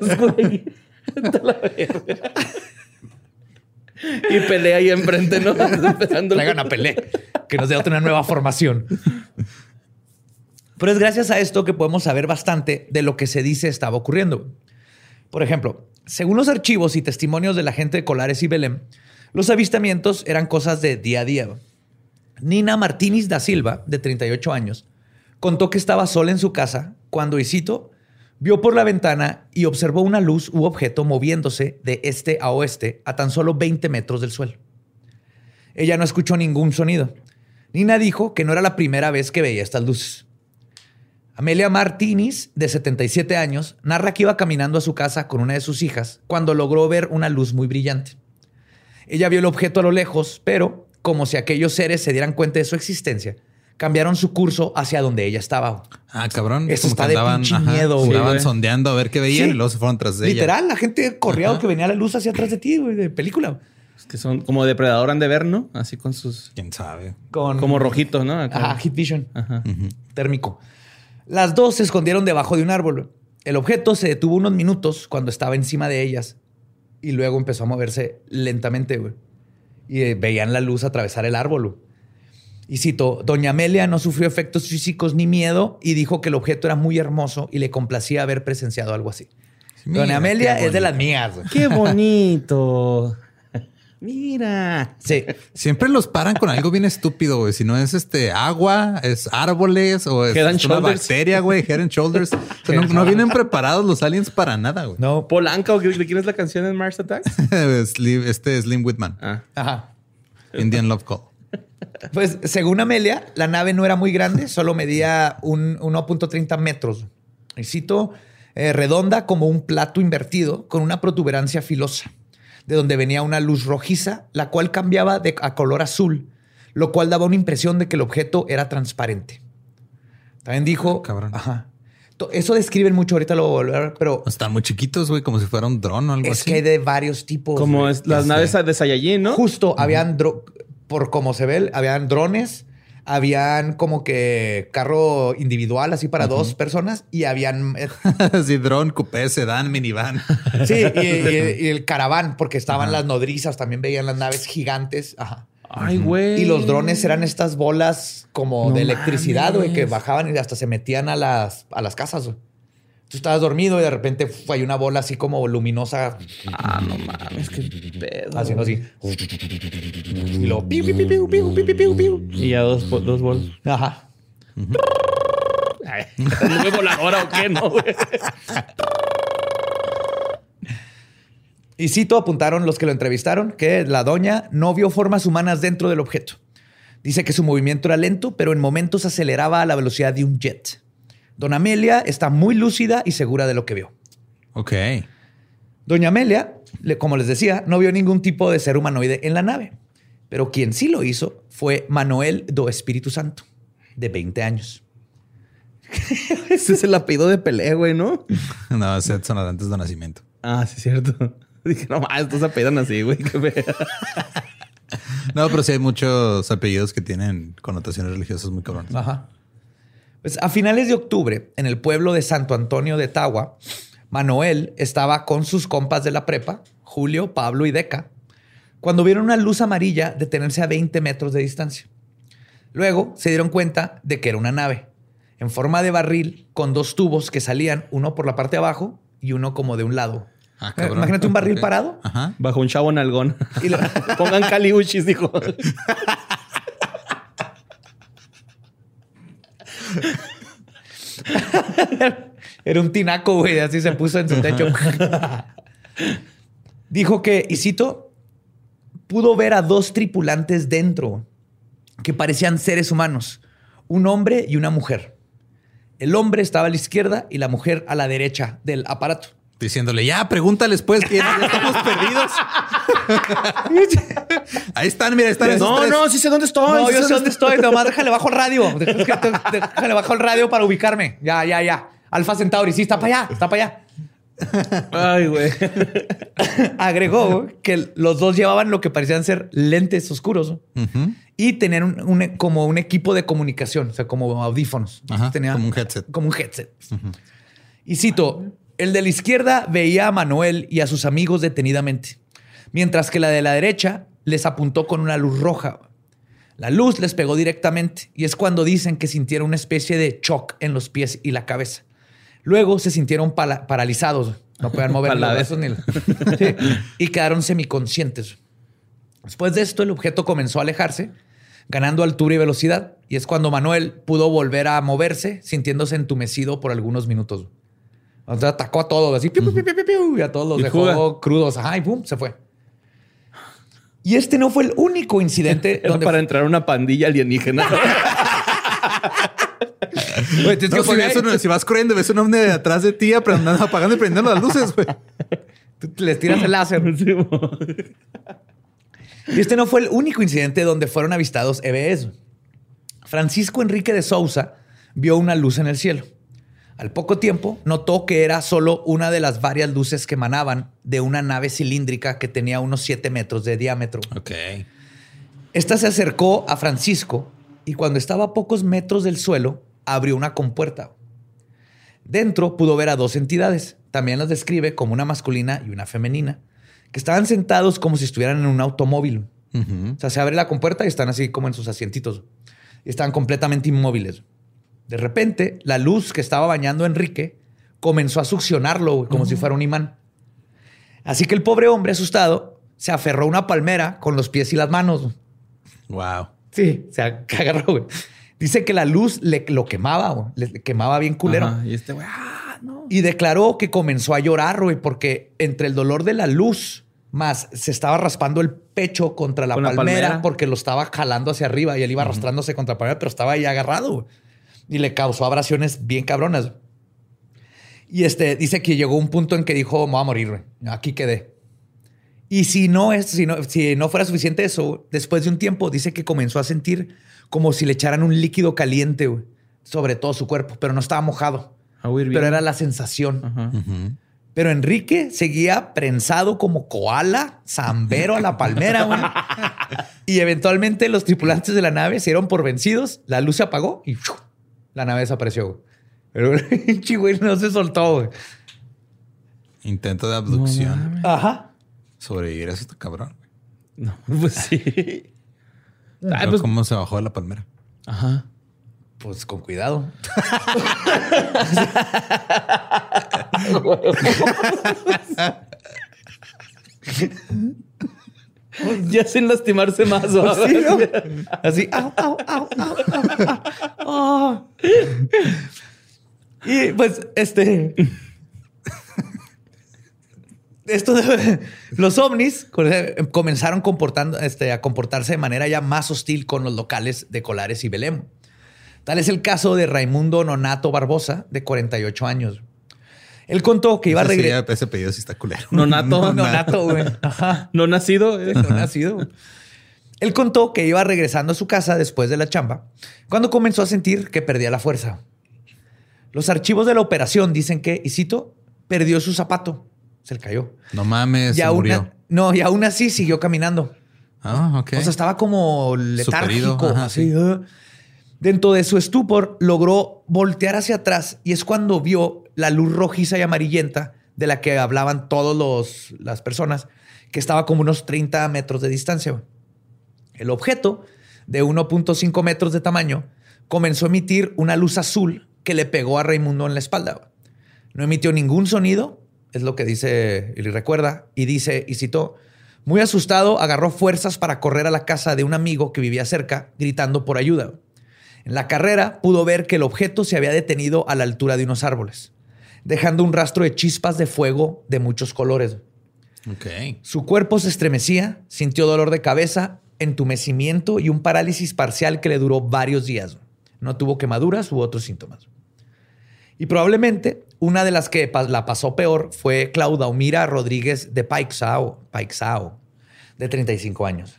S2: Y pelea ahí enfrente, ¿no?
S3: Traigan a Pelé, que nos dé otra nueva formación. Pero es gracias a esto que podemos saber bastante de lo que se dice estaba ocurriendo. Por ejemplo, según los archivos y testimonios de la gente de Colares y Belém, los avistamientos eran cosas de día a día. Nina Martínez da Silva, de treinta y ocho años, contó que estaba sola en su casa cuando, y cito, vio por la ventana y observó una luz u objeto moviéndose de este a oeste a tan solo veinte metros del suelo. Ella no escuchó ningún sonido. Nina dijo que no era la primera vez que veía estas luces. Amelia Martínez, de setenta y siete años, narra que iba caminando a su casa con una de sus hijas cuando logró ver una luz muy brillante. Ella vio el objeto a lo lejos, pero, como si aquellos seres se dieran cuenta de su existencia, cambiaron su curso hacia donde ella estaba.
S1: Ah, cabrón.
S3: Eso
S1: Como
S3: está
S1: que
S3: de
S1: andaban,
S3: pinche
S1: ajá,
S3: miedo, güey.
S1: Andaban sondeando a ver qué veían
S3: Sí.
S1: y luego se fueron tras de ella.
S3: Literal, la gente corría que venía la luz hacia atrás de ti, güey, de película.
S2: Es que son como depredador han de ver, ¿no? Así con sus...
S1: ¿Quién sabe?
S3: Con...
S2: Como rojitos, ¿no? Acá.
S3: Ajá, Heat Vision.
S2: Ajá.
S1: Ujú.
S3: Térmico. Las dos se escondieron debajo de un árbol. El objeto se detuvo unos minutos cuando estaba encima de ellas y luego empezó a moverse lentamente, güey. Y eh, veían la luz atravesar el árbol, güey. Y cito, doña Amelia no sufrió efectos físicos ni miedo y dijo que el objeto era muy hermoso y le complacía haber presenciado algo así.
S1: Mira,
S3: doña Amelia
S1: qué
S3: es de
S1: bonito.
S3: las mías, güey.
S2: ¡Qué bonito! Mira.
S3: Sí.
S1: Siempre los paran con algo bien estúpido, güey. Si no es este agua, es árboles o es
S2: Head and
S1: es una
S2: shoulders.
S1: bacteria, güey. Head and shoulders. O sea, no, no vienen preparados los aliens para nada, güey.
S3: No.
S2: ¿Polanca o de quién es la canción en Mars Attacks?
S1: Slim- este es Slim Whitman.
S2: Ah.
S3: Ajá.
S1: Indian Love Call.
S3: Pues según Amelia, la nave no era muy grande, solo medía un uno punto treinta metros. Y cito, eh, redonda como un plato invertido con una protuberancia filosa, de donde venía una luz rojiza, la cual cambiaba de, a color azul, lo cual daba una impresión de que el objeto era transparente. También dijo...
S1: Cabrón.
S3: Ajá. To- Eso describen mucho, ahorita lo voy a ver, pero
S1: Están muy chiquitos, güey, como si fuera un dron o algo
S3: es
S1: así.
S3: que hay de varios tipos.
S2: Como
S3: güey.
S2: es, las
S1: ya
S2: naves
S1: sé.
S2: de Saiyajin, ¿no?
S3: Justo, habían, dro- por como se ve, habían drones, habían como que carro individual así para dos personas y habían, eh,
S1: Sí, dron, coupé, sedán, minivan.
S3: sí, y, y- y el caraván, porque estaban las nodrizas, también veían las naves gigantes. Ajá.
S2: Ay, güey.
S3: Y los drones eran estas bolas como
S2: No
S3: de electricidad, güey, que
S2: mames.
S3: bajaban y hasta se metían a las, a las casas, güey. Tú estabas dormido y de repente uf, hay una bola así como luminosa
S2: Ah, no mames, qué pedo.
S3: haciendo así. Y luego piu, piu, piu, piu, piu, piu, piu, piu, piu.
S2: Y ya dos, bo- dos bols.
S3: Ajá.
S2: Ay, ¿nube voladora o qué? No, güey.
S3: Y cito, apuntaron los que lo entrevistaron, que la doña no vio formas humanas dentro del objeto. Dice que su movimiento era lento, pero en momentos aceleraba a la velocidad de un jet. Doña Amelia está muy lúcida y segura de lo que vio.
S1: Ok.
S3: Doña Amelia, le- como les decía, no vio ningún tipo de ser humanoide en la nave. Pero quien sí lo hizo fue Manuel do Espíritu Santo, de veinte años.
S2: Ese es el apellido de Pelé, güey, ¿no?
S1: No, es Edson antes de nacimiento.
S2: Ah, sí, es cierto. Dije, no más, estos apellidan así, güey. Qué fea.
S1: No, pero sí hay muchos apellidos que tienen connotaciones religiosas muy cabrones.
S3: Ajá. Pues a finales de octubre, en el pueblo de Santo Antonio de Tagua, Manuel estaba con sus compas de la prepa, Julio, Pablo y Deca, cuando vieron una luz amarilla detenerse a veinte metros de distancia. Luego se dieron cuenta de que era una nave, en forma de barril, con dos tubos que salían, uno por la parte de abajo y uno como de un lado.
S1: Ah, cabrón.
S3: Imagínate un barril
S1: Ok.
S3: parado.
S1: Ajá.
S2: Bajo un chavo nalgón.
S3: Y lo-
S2: Pongan caliuchis, dijo.
S3: Era un tinaco, güey. Así se puso en su techo. Dijo que, y cito, pudo ver a dos tripulantes dentro que parecían seres humanos. Un hombre y una mujer. El hombre estaba a la izquierda y la mujer a la derecha del aparato.
S1: Diciéndole, ya, pregúntales pues, que ya, ya estamos perdidos. Ahí están, mira, están esos
S2: No,
S1: tres.
S2: no, sí sé dónde estoy.
S3: No,
S2: sí
S3: yo
S2: sé
S3: sé dónde estoy. Nomás déjale bajo el radio. Déjale bajo el radio para ubicarme. Ya, ya, ya. Alfa Centauri. Sí, está para allá. Está para allá.
S2: Ay, güey.
S3: Agregó que los dos llevaban lo que parecían ser lentes oscuros, ¿no?
S1: Ujú.
S3: Y tenían un, un- como un equipo de comunicación, o sea, como audífonos.
S1: Ajá,
S3: Tenía-
S1: como un headset.
S3: Como un headset. Y cito, el de la izquierda veía a Manuel y a sus amigos detenidamente, mientras que la de la derecha les apuntó con una luz roja. La luz les pegó directamente y es cuando dicen que sintieron una especie de shock en los pies y la cabeza. Luego se sintieron pala- paralizados. No podían mover los
S2: Paladas.
S3: brazos ni el- Sí. Y quedaron semiconscientes. Después de esto, el objeto comenzó a alejarse, ganando altura y velocidad. Y es cuando Manuel pudo volver a moverse, sintiéndose entumecido por algunos minutos. O sea, atacó a todos, así, piu, piu, piu, piu, piu, piu, y a todos los
S2: Y
S3: dejó
S2: fuga.
S3: crudos. Ajá, y pum, se fue. Y este no fue el único incidente
S2: Era
S3: donde...
S2: para entrar a una pandilla alienígena.
S3: Güey, tienes
S1: No,
S3: que
S1: si,
S3: poner-
S1: ves un- si vas corriendo y ves un hombre detrás de ti aprendiendo, apagando y prendiendo las luces, güey.
S3: Tú les tiras el láser.
S2: Sí, mo.
S3: Y este no fue el único incidente donde fueron avistados E B Es. Francisco Enrique de Sousa vio una luz en el cielo. Al poco tiempo, notó que era solo una de las varias luces que emanaban de una nave cilíndrica que tenía unos siete metros de diámetro.
S1: Ok.
S3: Esta se acercó a Francisco y cuando estaba a pocos metros del suelo, abrió una compuerta. Dentro pudo ver a dos entidades. También las describe como una masculina y una femenina, que estaban sentados como si estuvieran en un automóvil. Uh-huh. O sea, se abre la compuerta y están así como en sus asientitos. Y están completamente inmóviles. De repente, la luz que estaba bañando a Enrique comenzó a succionarlo como uh-huh. si fuera un imán. Así que el pobre hombre asustado se aferró a una palmera con los pies y las manos.
S1: Wow.
S3: Sí, se agarró, güey. Dice que la luz le lo quemaba, güey. Le quemaba bien culero.
S2: Ajá, y este güey, ah, no.
S3: Y declaró que comenzó a llorar, güey, porque entre el dolor de la luz más se estaba raspando el pecho contra la, palmera, la palmera porque lo estaba jalando hacia arriba y él iba uh-huh. arrastrándose contra la palmera, pero estaba ahí agarrado, güey. Y le causó abrasiones bien cabronas. Y este dice que llegó un punto en que dijo, me voy a morir, güey. Aquí quedé. Y si no, es, si, no, si no fuera suficiente eso, después de un tiempo dice que comenzó a sentir como si le echaran un líquido caliente, güey, sobre todo su cuerpo, pero no estaba mojado. Pero era la sensación. Uh-huh. Uh-huh. Pero Enrique seguía prensado como koala, zambero a la palmera, güey. Y eventualmente los tripulantes de la nave se dieron por vencidos, la luz se apagó y ¡fiu! La nave desapareció, güey. Pero el güey no se soltó, güey.
S1: Intento de abducción.
S3: No, Ajá.
S1: Sobrevivir a eso está cabrón.
S2: No, pues sí.
S1: Ay, pues, ¿cómo se bajó de la palmera?
S2: Ajá.
S3: Pues con cuidado.
S2: Ya sin lastimarse más. ¿O?
S3: Pues sí, ¿no? Así. Au, au, au, au, au, au. Oh. Y pues este... Esto de, los ovnis comenzaron comportando, este, a comportarse de manera ya más hostil con los locales de Colares y Belém. Tal es el caso de Raimundo Nonato Barbosa, de cuarenta y ocho años. Él contó que iba a regresar.
S1: Sí, ese pedido sí está culero.
S2: Nonato.
S3: Nonato, güey. Ajá.
S2: No nacido. ¿eh?
S3: No nacido. Güey. Él contó que iba regresando a su casa después de la chamba, cuando comenzó a sentir que perdía la fuerza. Los archivos de la operación dicen que, y cito, perdió su zapato. Se le cayó.
S1: No mames,
S3: y
S1: se
S3: aún,
S1: murió.
S3: No, y aún así siguió caminando.
S1: Ah, ok.
S3: O sea, estaba como letárgico.
S1: Ajá,
S3: así.
S1: sí.
S3: Uh. Dentro de su estupor, logró voltear hacia atrás y es cuando vio la luz rojiza y amarillenta de la que hablaban todas las personas, que estaba como unos treinta metros de distancia. El objeto, de uno punto cinco metros de tamaño, comenzó a emitir una luz azul que le pegó a Raimundo en la espalda. No emitió ningún sonido, es lo que dice y recuerda, y dice, y citó, muy asustado, agarró fuerzas para correr a la casa de un amigo que vivía cerca, gritando por ayuda. En la carrera pudo ver que el objeto se había detenido a la altura de unos árboles, dejando un rastro de chispas de fuego de muchos colores.
S1: Okay.
S3: Su cuerpo se estremecía, sintió dolor de cabeza, entumecimiento y un parálisis parcial que le duró varios días. No tuvo quemaduras u otros síntomas. Y probablemente una de las que la pasó peor fue Claudaumira Rodríguez de Paixao, Paixao, de treinta y cinco años.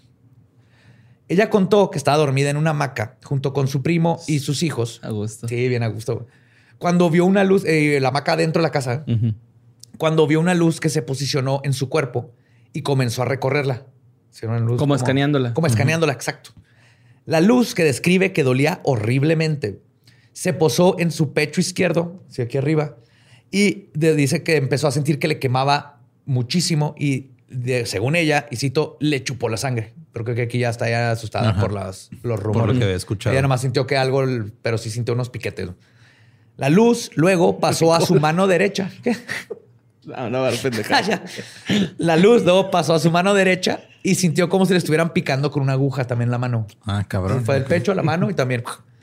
S3: Ella contó que estaba dormida en una hamaca junto con su primo y sus hijos.
S2: A gusto.
S3: Sí, bien a gusto. Cuando vio una luz, eh, la hamaca dentro de la casa, uh-huh. cuando vio una luz que se posicionó en su cuerpo y comenzó a recorrerla. Sí, una luz
S2: como, como escaneándola.
S3: Como escaneándola, uh-huh. exacto. La luz que describe que dolía horriblemente se posó en su pecho izquierdo, sí, aquí arriba, y de, dice que empezó a sentir que le quemaba muchísimo y de, según ella, y cito, le chupó la sangre. Pero creo que aquí ya está ya asustada Ajá. por las, los rumores.
S1: Por lo que había escuchado.
S3: Ella nomás sintió que algo, pero sí sintió unos piquetes. La luz luego pasó a su mano derecha. ¿Qué?
S2: No, no, pendeja.
S3: La luz luego pasó a su mano derecha y sintió como si le estuvieran picando con una aguja también en la mano.
S1: Ah, cabrón.
S3: Fue del pecho a la mano y también.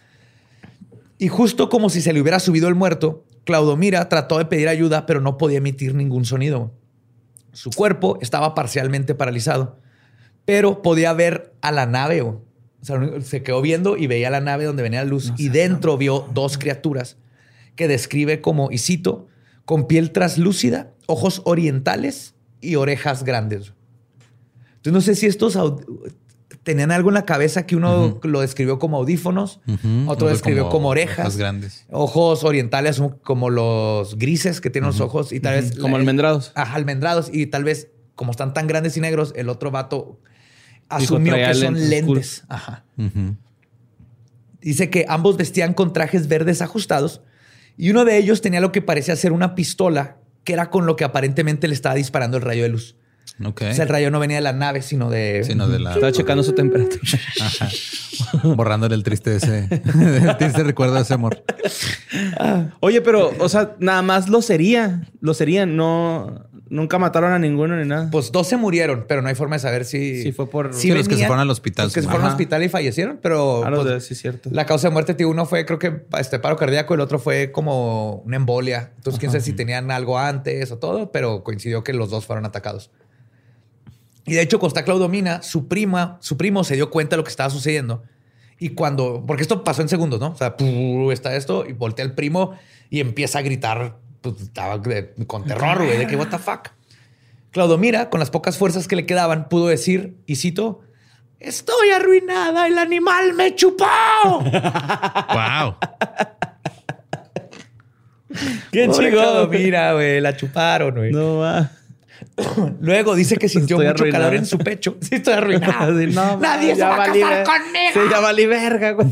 S3: Y justo como si se le hubiera subido el muerto, Claudomira trató de pedir ayuda, pero no podía emitir ningún sonido. Su cuerpo estaba parcialmente paralizado, pero podía ver a la nave. O sea, se quedó viendo y veía la nave donde venía la luz. No sé, y dentro no. vio dos criaturas que describe como, y cito, con piel traslúcida, ojos orientales y orejas grandes. Entonces no sé si estos Tenían algo en la cabeza que uno uh-huh. lo describió como audífonos, uh-huh. otro lo describió como, como orejas,
S1: grandes.
S3: Ojos orientales como los grises que tienen uh-huh. los ojos y tal uh-huh. vez...
S2: Como almendrados.
S3: Ajá, almendrados. Y tal vez, como están tan grandes y negros, el otro vato asumió que son lentes. lentes. Ajá. Uh-huh. Dice que ambos vestían con trajes verdes ajustados y uno de ellos tenía lo que parecía ser una pistola que era con lo que aparentemente le estaba disparando el rayo de luz.
S1: Okay.
S3: O sea, el rayo no venía de la nave, sino de...
S1: Sino de la...
S2: Estaba checando su temperatura.
S1: Ajá. Borrándole el triste ese... el triste recuerdo de ese amor.
S2: Oye, pero, o sea, nada más lo sería. Lo serían. No... Nunca mataron a ninguno ni nada.
S3: Pues dos se murieron, pero no hay forma de saber si...
S2: Sí, fue por...
S3: Si
S1: sí,
S3: venían,
S1: los que se fueron al hospital.
S3: Los que se fueron al hospital y fallecieron, pero...
S2: Claro,
S3: pues,
S2: sí, cierto.
S3: La causa de muerte, tío, uno fue, creo que, este paro cardíaco, el otro fue como una embolia. Entonces, quién sabe si tenían algo antes o todo, pero coincidió que los dos fueron atacados. Y de hecho, Costa Claudomina, su prima, su primo se dio cuenta de lo que estaba sucediendo. Y cuando... Porque esto pasó en segundos, ¿no? O sea, ¡pum! Está esto y voltea el primo y empieza a gritar. Pues, estaba de, con terror, güey, de que what the fuck. Claudomira, con las pocas fuerzas que le quedaban, pudo decir, y cito, estoy arruinada, el animal me chupó.
S1: Wow.
S3: Qué chido. Claudomira, güey, la chuparon, güey.
S2: No va.
S3: Luego dice que sintió
S2: estoy
S3: mucho
S2: arruinada.
S3: calor en su pecho. Sí, estoy arruinada.
S2: No,
S3: nadie
S2: ya
S3: se va a
S2: valí
S3: casar
S2: ver-
S3: conmigo.
S2: Sí, ya valí verga, güey.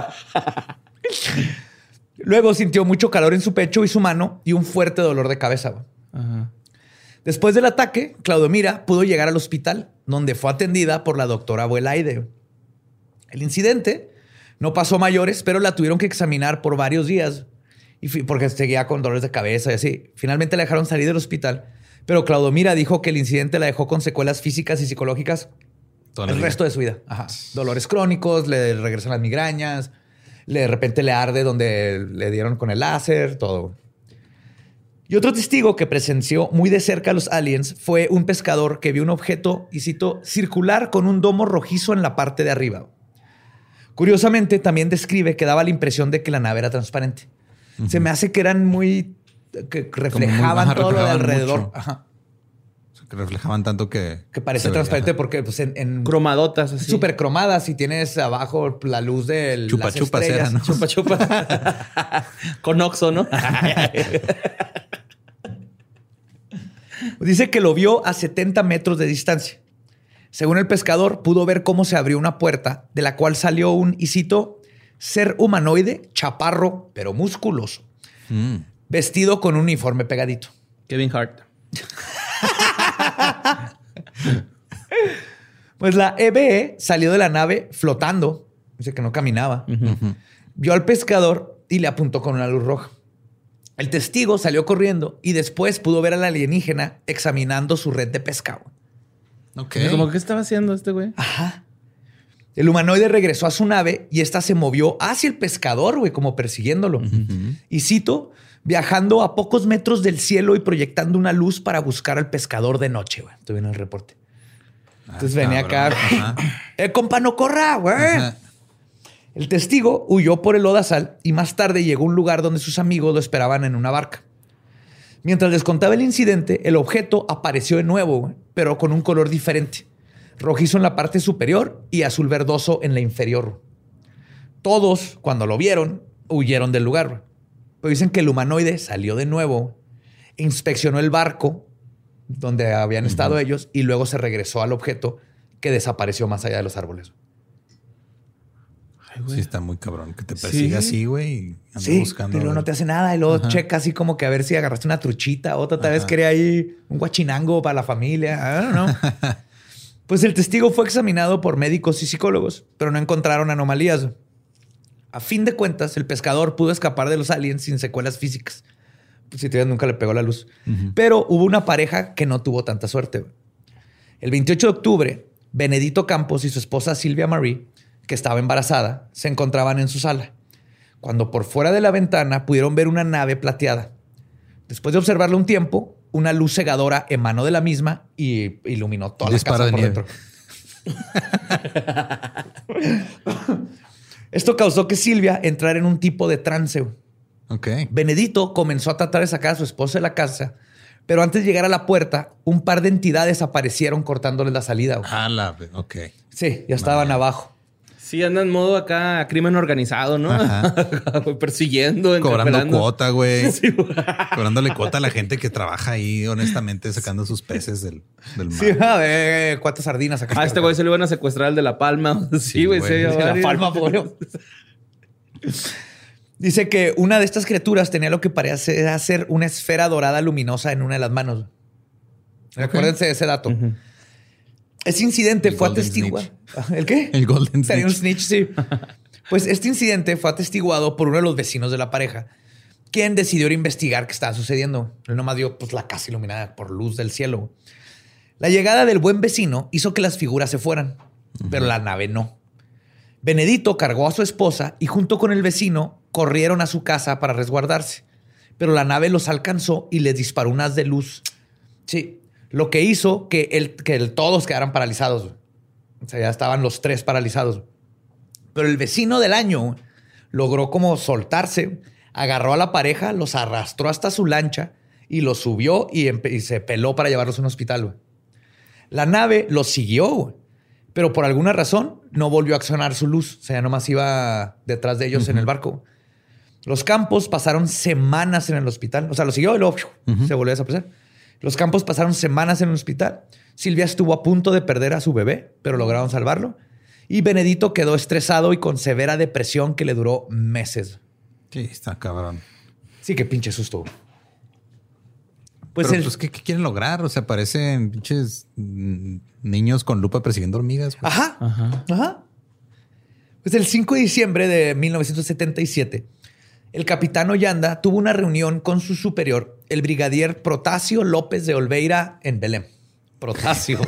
S3: Luego sintió mucho calor en su pecho y su mano y un fuerte dolor de cabeza, güey.
S2: Ajá.
S3: Después del ataque, Claudomira pudo llegar al hospital, donde fue atendida por la doctora Abuelaide. El incidente no pasó a mayores, pero la tuvieron que examinar por varios días y fi- porque seguía con dolores de cabeza y así. Finalmente la dejaron salir del hospital, pero Claudomira dijo que el incidente la dejó con secuelas físicas y psicológicas
S1: Toda la
S3: el
S1: vida.
S3: resto de su vida. Ajá. Dolores crónicos, le regresan las migrañas, le, de repente le arde donde le dieron con el láser, todo. Y otro testigo que presenció muy de cerca a los aliens fue un pescador que vio un objeto, y cito, circular con un domo rojizo en la parte de arriba. Curiosamente, también describe que daba la impresión de que la nave era transparente. Uh-huh. Se me hace que eran muy... que reflejaban
S1: muy, ajá,
S3: todo lo de
S1: reflejaban
S3: alrededor.
S1: mucho.
S3: Ajá.
S1: O sea, que reflejaban tanto que...
S3: Que parecía
S1: se veía,
S3: transparente
S1: ajá.
S3: porque pues, en... en
S2: Cromadotas así.
S3: súper cromadas y tienes abajo la luz de
S1: Chupa
S3: las
S1: chupas
S3: estrellas.
S1: era, ¿no?
S2: Chupa chupa. Con Oxxo, ¿no?
S3: Dice que lo vio a setenta metros de distancia. Según el pescador, pudo ver cómo se abrió una puerta de la cual salió un, y cito, ser humanoide, chaparro, pero musculoso,
S1: Mm.
S3: vestido con un uniforme pegadito.
S2: Kevin Hart.
S3: Pues la E B E salió de la nave flotando, dice que no caminaba,
S1: Uh-huh.
S3: vio al pescador y le apuntó con una luz roja. El testigo salió corriendo y después pudo ver al alienígena examinando su red de pescado.
S1: Ok.
S2: ¿Cómo que estaba haciendo este güey?
S3: Ajá. El humanoide regresó a su nave y esta se movió hacia el pescador, güey, como persiguiéndolo.
S1: Uh-huh.
S3: Y cito, viajando a pocos metros del cielo y proyectando una luz para buscar al pescador de noche, güey. Estoy viendo el reporte. Entonces
S1: Ah,
S3: venía
S1: cabrón.
S3: acá.
S1: Ajá.
S3: ¡Eh, compa, no corra, güey!
S1: Ajá.
S3: El testigo huyó por el lodazal y más tarde llegó a un lugar donde sus amigos lo esperaban en una barca. Mientras les contaba el incidente, el objeto apareció de nuevo, güey, pero con un color diferente. Rojizo en la parte superior y azul verdoso en la inferior. Todos, cuando lo vieron, huyeron del lugar. Pero dicen que el humanoide salió de nuevo, inspeccionó el barco donde habían uh-huh. estado ellos y luego se regresó al objeto que desapareció más allá de los árboles.
S2: Ay,
S1: Sí, está muy cabrón que te persiga
S2: Sí.
S1: así, güey. Y ande
S3: Sí,
S1: buscando.
S3: y luego no te hace nada. Y luego
S1: Ajá.
S3: checa así como que a ver si agarraste una truchita. Otra tal vez
S1: Ajá.
S3: quería ahí un guachinango para la familia. I don't know. Pues el testigo fue examinado por médicos y psicólogos, pero no encontraron anomalías. A fin de cuentas, el pescador pudo escapar de los aliens sin secuelas físicas. Pues si te nunca le pegó la luz.
S1: Ujú.
S3: Pero hubo una pareja que no tuvo tanta suerte. El veintiocho de octubre, Benedito Campos y su esposa Silvia Marie, que estaba embarazada, se encontraban en su sala, cuando por fuera de la ventana pudieron ver una nave plateada. Después de observarla un tiempo, una luz cegadora emanó de la misma y iluminó toda
S1: Un
S3: la
S1: disparo
S3: casa
S1: de
S3: por
S1: nieve.
S3: dentro. Esto causó que Silvia entrara en un tipo de trance.
S1: Ok.
S3: Benedito comenzó a tratar de sacar a su esposa de la casa, Pero antes de llegar a la puerta, un par de entidades aparecieron cortándoles la salida. Güey.
S1: Ah, la... Ok.
S3: Sí, ya estaban
S1: Vale.
S3: abajo.
S2: Sí, anda en modo acá crimen organizado, ¿no? Persiguiendo,
S1: Cobrando cuota, güey.
S2: Sí,
S1: Cobrándole cuota a la gente que trabaja ahí, honestamente, sacando sus peces del, del mar.
S3: Sí, a ver, cuántas sardinas acá.
S2: Ah, este güey se lo iban a secuestrar al de La Palma. Sí, güey.
S1: güey.
S2: Sí,
S3: De La
S2: varios.
S3: Palma, pobre. Dice que una de estas criaturas tenía lo que parecía ser una esfera dorada luminosa en una de las manos.
S1: Ok.
S3: Acuérdense de ese dato. Uh-huh. Ese incidente
S1: El
S3: fue
S1: Golden
S3: atestiguado. ¿El qué?
S1: El Golden
S3: Sería un
S1: Snitch.
S3: snitch, sí. Pues este incidente fue atestiguado por uno de los vecinos de la pareja, quien decidió ir a investigar qué estaba sucediendo. Él nomás vio pues, la casa iluminada por luz del cielo. La llegada del buen vecino hizo que las figuras se fueran, uh-huh. pero la nave no. Benedito cargó a su esposa y junto con el vecino corrieron a su casa para resguardarse. Pero la nave los alcanzó y les disparó un haz de luz. Sí, lo que hizo que, el, que el, todos quedaran paralizados. O sea, ya estaban los tres paralizados. Pero el vecino del año logró como soltarse, agarró a la pareja, los arrastró hasta su lancha y los subió y, y se peló para llevarlos a un hospital. Güey. La nave los siguió, güey. Pero por alguna razón no volvió a accionar su luz. O sea, ya nomás iba detrás de ellos uh-huh. en el barco. Los Campos pasaron semanas en el hospital. O sea, lo siguió y luego uh-huh. se volvió a desaparecer. Los Campos pasaron semanas en el hospital. Silvia estuvo a punto de perder a su bebé, pero lograron salvarlo. Y Benedito quedó estresado y con severa depresión que le duró meses.
S1: Sí, está cabrón.
S3: Sí, qué pinche susto.
S1: Pues, Pero, el... pues ¿qué, ¿qué quieren lograr? O sea, parecen pinches niños con lupa persiguiendo hormigas. Pues.
S3: Ajá, ajá, ajá. Pues el cinco de diciembre de mil novecientos setenta y siete, el capitán Ollanda tuvo una reunión con su superior, el brigadier Protasio López de Olveira, en Belém. Protasio.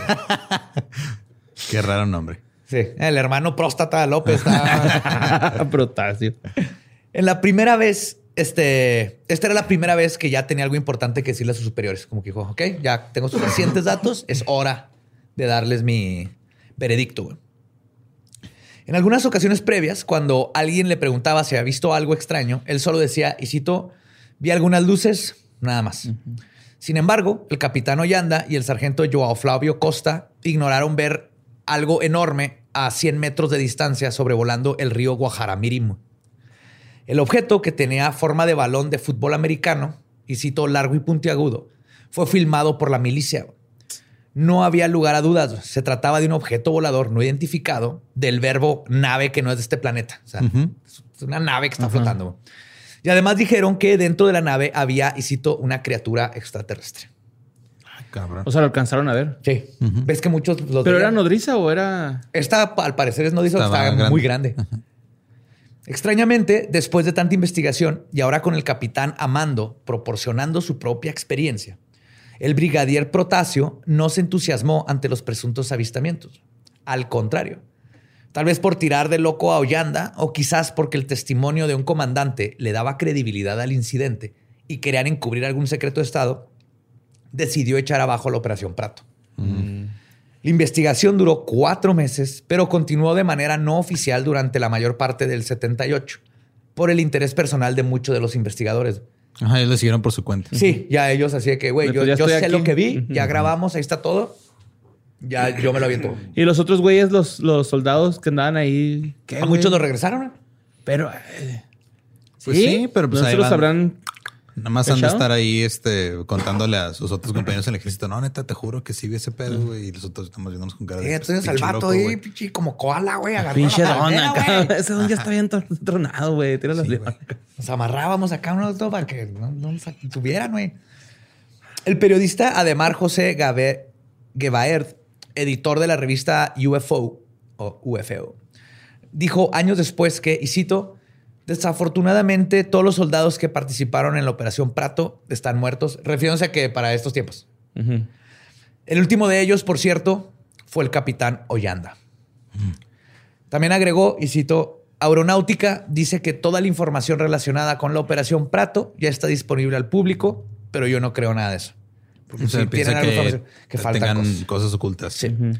S1: Qué raro nombre.
S3: Sí, el hermano próstata López. Está...
S2: Protasio.
S3: En la primera vez... Este, esta era la primera vez que ya tenía algo importante que decirle a sus superiores. Como que dijo, ok, ya tengo suficientes datos. Es hora de darles mi veredicto. Güey. En algunas ocasiones previas, cuando alguien le preguntaba si había visto algo extraño, él solo decía, y cito, vi algunas luces, nada más. Uh-huh. Sin embargo, el capitán Ollanda y el sargento Joao Flavio Costa ignoraron ver algo enorme a cien metros de distancia sobrevolando el río Guajaramirim. El objeto, que tenía forma de balón de fútbol americano, y cito, largo y puntiagudo, fue filmado por la milicia. No había lugar a dudas. Se trataba de un objeto volador no identificado del verbo nave que no es de este planeta. O sea, uh-huh. es una nave que está uh-huh. flotando. Y además dijeron que dentro de la nave había, y cito, una criatura extraterrestre.
S1: Ay, cabrón.
S2: O sea, lo alcanzaron a ver.
S3: Sí. Uh-huh. ¿Ves que muchos los
S2: ¿Pero
S3: veían?
S2: ¿Era nodriza o era...?
S3: Esta, al parecer, es nodriza.
S1: Estaba
S3: Estaba
S1: grande.
S3: muy grande. Uh-huh. Extrañamente, después de tanta investigación y ahora con el capitán Amando proporcionando su propia experiencia, el brigadier Protasio no se entusiasmó ante los presuntos avistamientos. Al contrario, tal vez por tirar de loco a Ollanda o quizás porque el testimonio de un comandante le daba credibilidad al incidente y querían encubrir algún secreto de Estado, decidió echar abajo la Operación Prato. Mm. La investigación duró cuatro meses, pero continuó de manera no oficial durante la mayor parte del setenta y ocho, por el interés personal de muchos de los investigadores.
S1: Ajá, ellos le siguieron por su cuenta.
S3: Sí, ya ellos así de que, güey, yo,
S2: pues
S3: yo sé
S2: aquí.
S3: lo que vi,
S2: Uh-huh.
S3: ya grabamos, ahí está todo. Ya yo me lo aviento.
S2: Y los otros güeyes, los, los soldados que andaban ahí... ¿qué,
S3: A muchos los regresaron, ¿eh?
S2: Pero... Eh,
S1: pues sí, sí, pero pues
S2: no
S1: ahí
S2: se los
S1: van.
S2: habrán...
S1: Nada más han de estar ahí este, contándole a sus otros compañeros en el ejército. No, neta, te juro que sí vi ese pedo, güey. Y nosotros estamos viéndonos con cara de...
S3: Sí, entonces al vato ahí, pinche como koala, güey. Agarró
S2: Pinche
S3: la
S2: don
S3: palmera,
S2: acá.
S3: güey.
S2: Ese don ya está bien tronado, güey. Tira los
S3: Sí,
S2: leones.
S3: Nos amarrábamos acá uno otro para que no, no nos tuvieran, güey. El periodista Ademar José Gabe, Gebaerd, editor de la revista U F O, o U F O, dijo años después que, y cito, desafortunadamente todos los soldados que participaron en la Operación Prato están muertos, refiriéndose a que para estos tiempos. Uh-huh. El último de ellos, por cierto, fue el capitán Ollanda. Uh-huh. También agregó, y cito, Aeronáutica dice que toda la información relacionada con la Operación Prato ya está disponible al público, pero yo no creo nada de eso.
S1: Porque o sea, si piensa tienen que, información, que faltan tengan cosas. cosas ocultas.
S3: Sí. Uh-huh.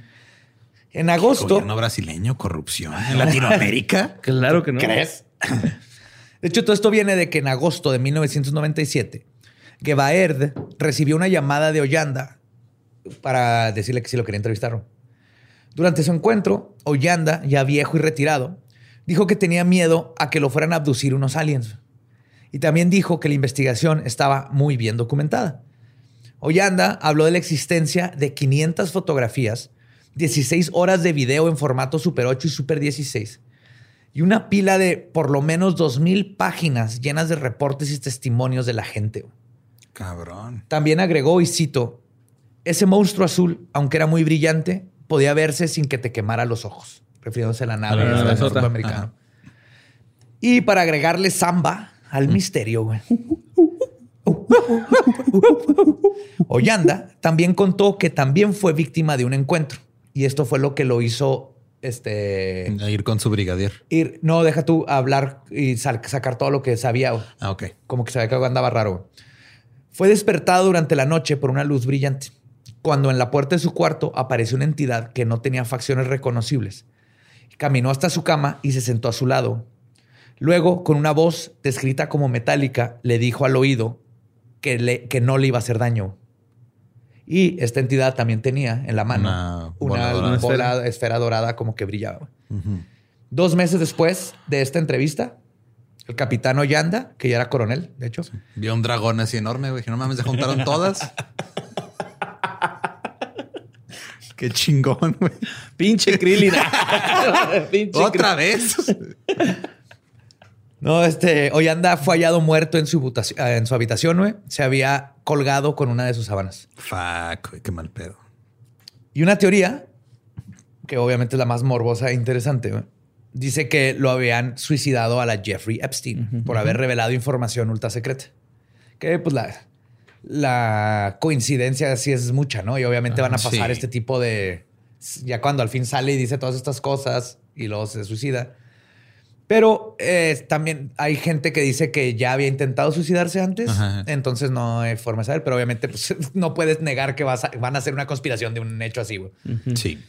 S3: En agosto...
S1: Gobierno brasileño, corrupción en Latinoamérica.
S2: Claro que no.
S3: ¿Crees? De hecho, todo esto viene de que en agosto de mil novecientos noventa y siete, Gevaerd recibió una llamada de Ollanda para decirle que sí lo quería entrevistar. Durante su encuentro, Ollanda, ya viejo y retirado, dijo que tenía miedo a que lo fueran a abducir unos aliens. Y también dijo que la investigación estaba muy bien documentada. Ollanda habló de la existencia de quinientas fotografías, dieciséis horas de video en formato Super ocho y Super dieciséis y una pila de por lo menos dos mil páginas llenas de reportes y testimonios de la gente.
S1: Cabrón.
S3: También agregó, y cito, ese monstruo azul, aunque era muy brillante, podía verse sin que te quemara los ojos, refiriéndose a la nave
S2: Ah,
S3: esta,
S2: es otra.
S3: americana. Y para agregarle samba al misterio, güey. Ollanda también contó que también fue víctima de un encuentro. Y esto fue lo que lo hizo este,
S1: A ir con su brigadier.
S3: ir. No, deja tú hablar y sal- sacar todo lo que sabía. Güey.
S1: Ah, ok.
S3: Como que sabía que algo andaba raro. Güey. Fue despertado durante la noche por una luz brillante, cuando en la puerta de su cuarto apareció una entidad que no tenía facciones reconocibles. Caminó hasta su cama y se sentó a su lado. Luego, con una voz descrita como metálica, le dijo al oído que, le, que no le iba a hacer daño. Y esta entidad también tenía en la mano
S1: Una
S3: una,
S1: bola dorada.
S3: bola, esfera dorada como que brillaba.
S1: Ujú.
S3: Dos meses después de esta entrevista, el capitán Ollanda, que ya era coronel, de hecho,
S1: Vio un dragón así enorme, güey. Que no mames, se juntaron todas. Qué chingón, güey.
S2: Pinche Krillin. Pinche
S1: Otra vez.
S3: no, este Ollanda fue hallado muerto en su, habitaci- eh, en su habitación, güey. Se había colgado con una de sus sábanas.
S1: Fuck, güey, qué mal pedo.
S3: Y una teoría, que obviamente es la más morbosa e interesante, güey, dice que lo habían suicidado a la Jeffrey Epstein uh-huh, por haber uh-huh. revelado información ultra secreta. Que pues la, la coincidencia sí es mucha, ¿no? Y obviamente van a pasar sí. este tipo de... Ya cuando al fin sale y dice todas estas cosas y luego se suicida. Pero eh, también hay gente que dice que ya había intentado suicidarse antes. Ajá. Entonces no hay forma de saber. Pero obviamente pues, no puedes negar que vas a, van a hacer una conspiración de un hecho así, güey.
S1: Uh-huh. Sí.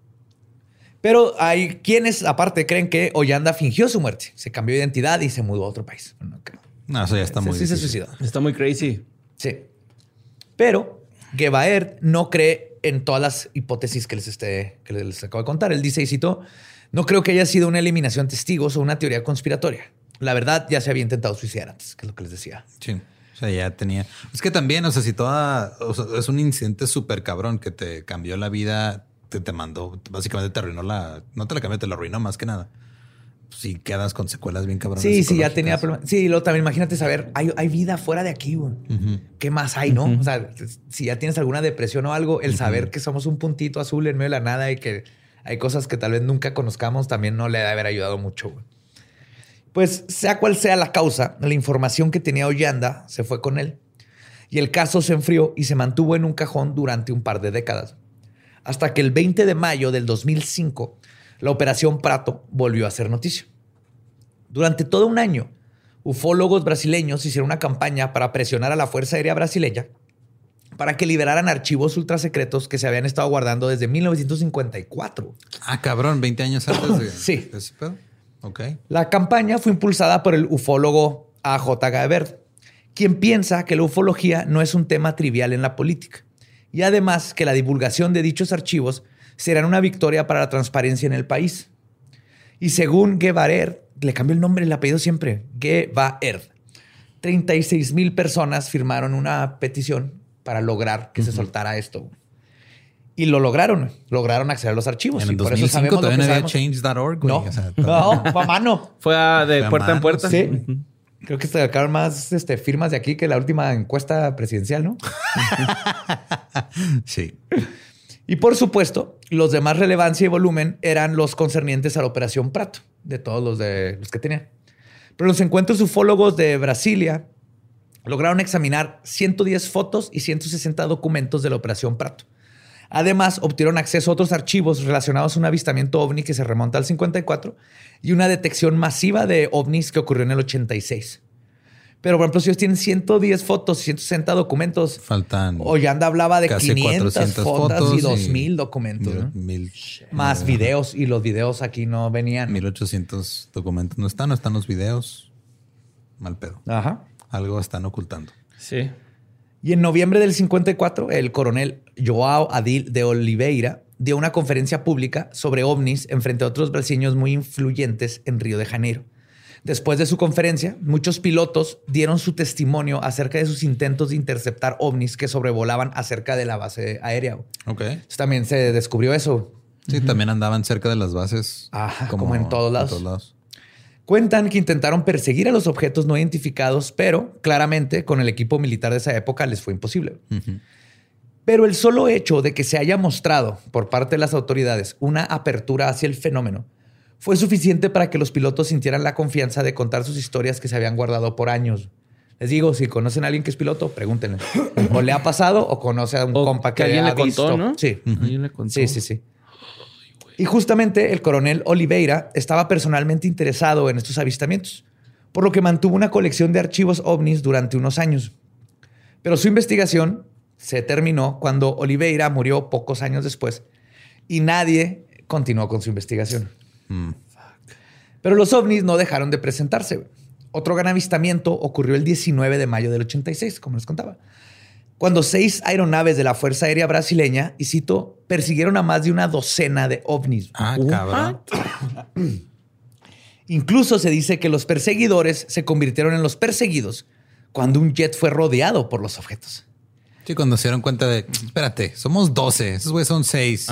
S3: Pero hay quienes, aparte, creen que Ollanda fingió su muerte. Se cambió de identidad y se mudó a otro país. No,
S1: no eso ya está muy
S3: Sí, se suicidó.
S2: Está muy crazy.
S3: Sí. Pero Gevaerd no cree en todas las hipótesis que les, esté, que les acabo de contar. Él dice, y cito, no creo que haya sido una eliminación de testigos o una teoría conspiratoria. La verdad, ya se había intentado suicidar antes, que es lo que les decía.
S1: Sí. O sea, ya tenía... Es que también, o sea, si toda... O sea, es un incidente súper cabrón que te cambió la vida... Te, te mandó, básicamente te arruinó la... No te la cambió, te la arruinó más que nada. Si pues quedas con secuelas bien cabronas.
S3: Sí, sí, ya tenía problemas. Sí, luego también imagínate saber, hay, hay vida fuera de aquí, güey. Uh-huh. ¿Qué más hay, no? Uh-huh. O sea, si ya tienes alguna depresión o algo, el uh-huh. saber que somos un puntito azul en medio de la nada y que hay cosas que tal vez nunca conozcamos también no le debe haber ayudado mucho, güey. Pues sea cual sea la causa, la información que tenía Ollanda se fue con él y el caso se enfrió y se mantuvo en un cajón durante un par de décadas. Hasta que el veinte de mayo del dos mil cinco, la Operación Prato volvió a ser noticia. Durante todo un año, ufólogos brasileños hicieron una campaña para presionar a la Fuerza Aérea Brasileña para que liberaran archivos ultrasecretos que se habían estado guardando desde mil novecientos cincuenta y cuatro.
S1: Ah, cabrón, veinte años antes de...
S3: Sí.
S1: ¿Ese pedo? Ok.
S3: La campaña fue impulsada por el ufólogo A J Gevaerd, quien piensa que la ufología no es un tema trivial en la política. Y además que la divulgación de dichos archivos será una victoria para la transparencia en el país. Y según Gevaerd, le cambió el nombre y el apellido siempre, Gevaerd, treinta y seis mil personas firmaron una petición para lograr que uh-huh. se soltara esto. Y lo lograron, lograron acceder a los archivos.
S1: En el
S3: y por
S1: dos mil cinco
S3: eso
S1: todavía no había
S3: sabemos.
S1: change punto org.
S3: No, o sea, no, fue a mano.
S2: Fue a de
S1: fue
S2: puerta
S1: a
S2: en
S1: mano,
S2: puerta.
S3: Sí. Uh-huh. Creo que sacaron más este, firmas de aquí que la última encuesta presidencial, ¿no?
S1: Sí.
S3: Y por supuesto, los de más relevancia y volumen eran los concernientes a la Operación Prato, de todos los, de, los que tenían. Pero los encuentros ufólogos de Brasilia lograron examinar ciento diez fotos y ciento sesenta documentos de la Operación Prato. Además, obtuvieron acceso a otros archivos relacionados a un avistamiento ovni que se remonta al cincuenta y cuatro y una detección masiva de ovnis que ocurrió en el ochenta y seis. Pero, por ejemplo, si ellos tienen ciento diez fotos y ciento sesenta documentos,
S1: faltan.
S3: Ollanda hablaba de quinientas fotos,
S1: fotos
S3: y dos mil documentos. Mil, ¿no?
S1: mil,
S3: Más eh, videos, y los videos aquí no venían.
S1: mil ochocientos documentos. No están, no están los videos. Mal pedo.
S3: Ajá.
S1: Algo están ocultando.
S2: Sí.
S3: Y en noviembre del cincuenta y cuatro, el coronel João Adil de Oliveira dio una conferencia pública sobre ovnis enfrente a otros brasileños muy influyentes en Río de Janeiro. Después de su conferencia, muchos pilotos dieron su testimonio acerca de sus intentos de interceptar ovnis que sobrevolaban acerca de la base aérea.
S1: Ok.
S3: Entonces, también se descubrió eso.
S1: Sí, uh-huh. También andaban cerca de las bases.
S3: Ajá, como, como en todos lados.
S1: En todos lados.
S3: Cuentan que intentaron perseguir a los objetos no identificados, pero claramente con el equipo militar de esa época les fue imposible. Uh-huh. Pero el solo hecho de que se haya mostrado por parte de las autoridades una apertura hacia el fenómeno fue suficiente para que los pilotos sintieran la confianza de contar sus historias que se habían guardado por años. Les digo, si conocen a alguien que es piloto, pregúntenle. O le ha pasado o conoce a un
S2: o
S3: compa que,
S2: que alguien
S3: ha
S2: le contó,
S3: visto.
S2: ¿no?
S3: Sí.
S2: Uh-huh. Alguien le contó.
S3: Sí, sí, sí. Y justamente el coronel Oliveira estaba personalmente interesado en estos avistamientos, por lo que mantuvo una colección de archivos ovnis durante unos años. Pero su investigación se terminó cuando Oliveira murió pocos años después y nadie continuó con su investigación. Mm. Pero los ovnis no dejaron de presentarse. Otro gran avistamiento ocurrió el diecinueve de mayo del ochenta y seis, como les contaba, cuando seis aeronaves de la Fuerza Aérea Brasileña, y cito, persiguieron a más de una docena de ovnis.
S1: Ah, cabrón.
S3: Incluso se dice que los perseguidores se convirtieron en los perseguidos cuando un jet fue rodeado por los objetos.
S1: Sí, cuando se dieron cuenta de, espérate, somos doce, esos güeyes son seis.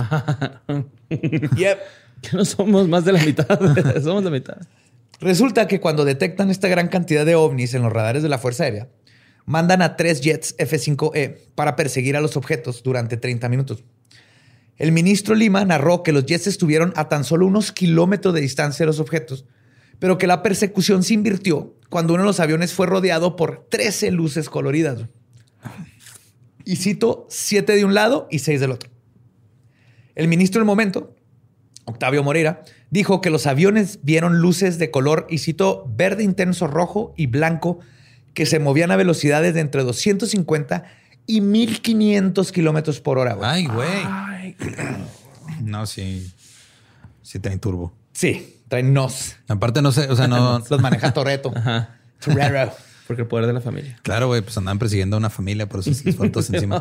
S3: Yep.
S2: Que no somos más de la mitad, somos la mitad.
S3: Resulta que cuando detectan esta gran cantidad de ovnis en los radares de la Fuerza Aérea, mandan a tres jets F cinco E para perseguir a los objetos durante treinta minutos. El ministro Lima narró que los jets estuvieron a tan solo unos kilómetros de distancia de los objetos, pero que la persecución se invirtió cuando uno de los aviones fue rodeado por trece luces coloridas. Y cito, siete de un lado y seis del otro. El ministro del momento, Octavio Moreira, dijo que los aviones vieron luces de color, y cito, verde intenso rojo y blanco que se movían a velocidades de entre doscientos cincuenta y mil quinientos kilómetros por hora. Güey.
S1: Ay, güey. No, sí. Sí traen turbo.
S3: Sí, traen nos.
S1: Aparte no sé, o sea, no...
S3: Los maneja Toretto.
S2: Ajá.
S3: Torero.
S2: Porque el poder de la familia.
S1: Claro, güey, pues andaban persiguiendo a una familia, por eso les fotos encima.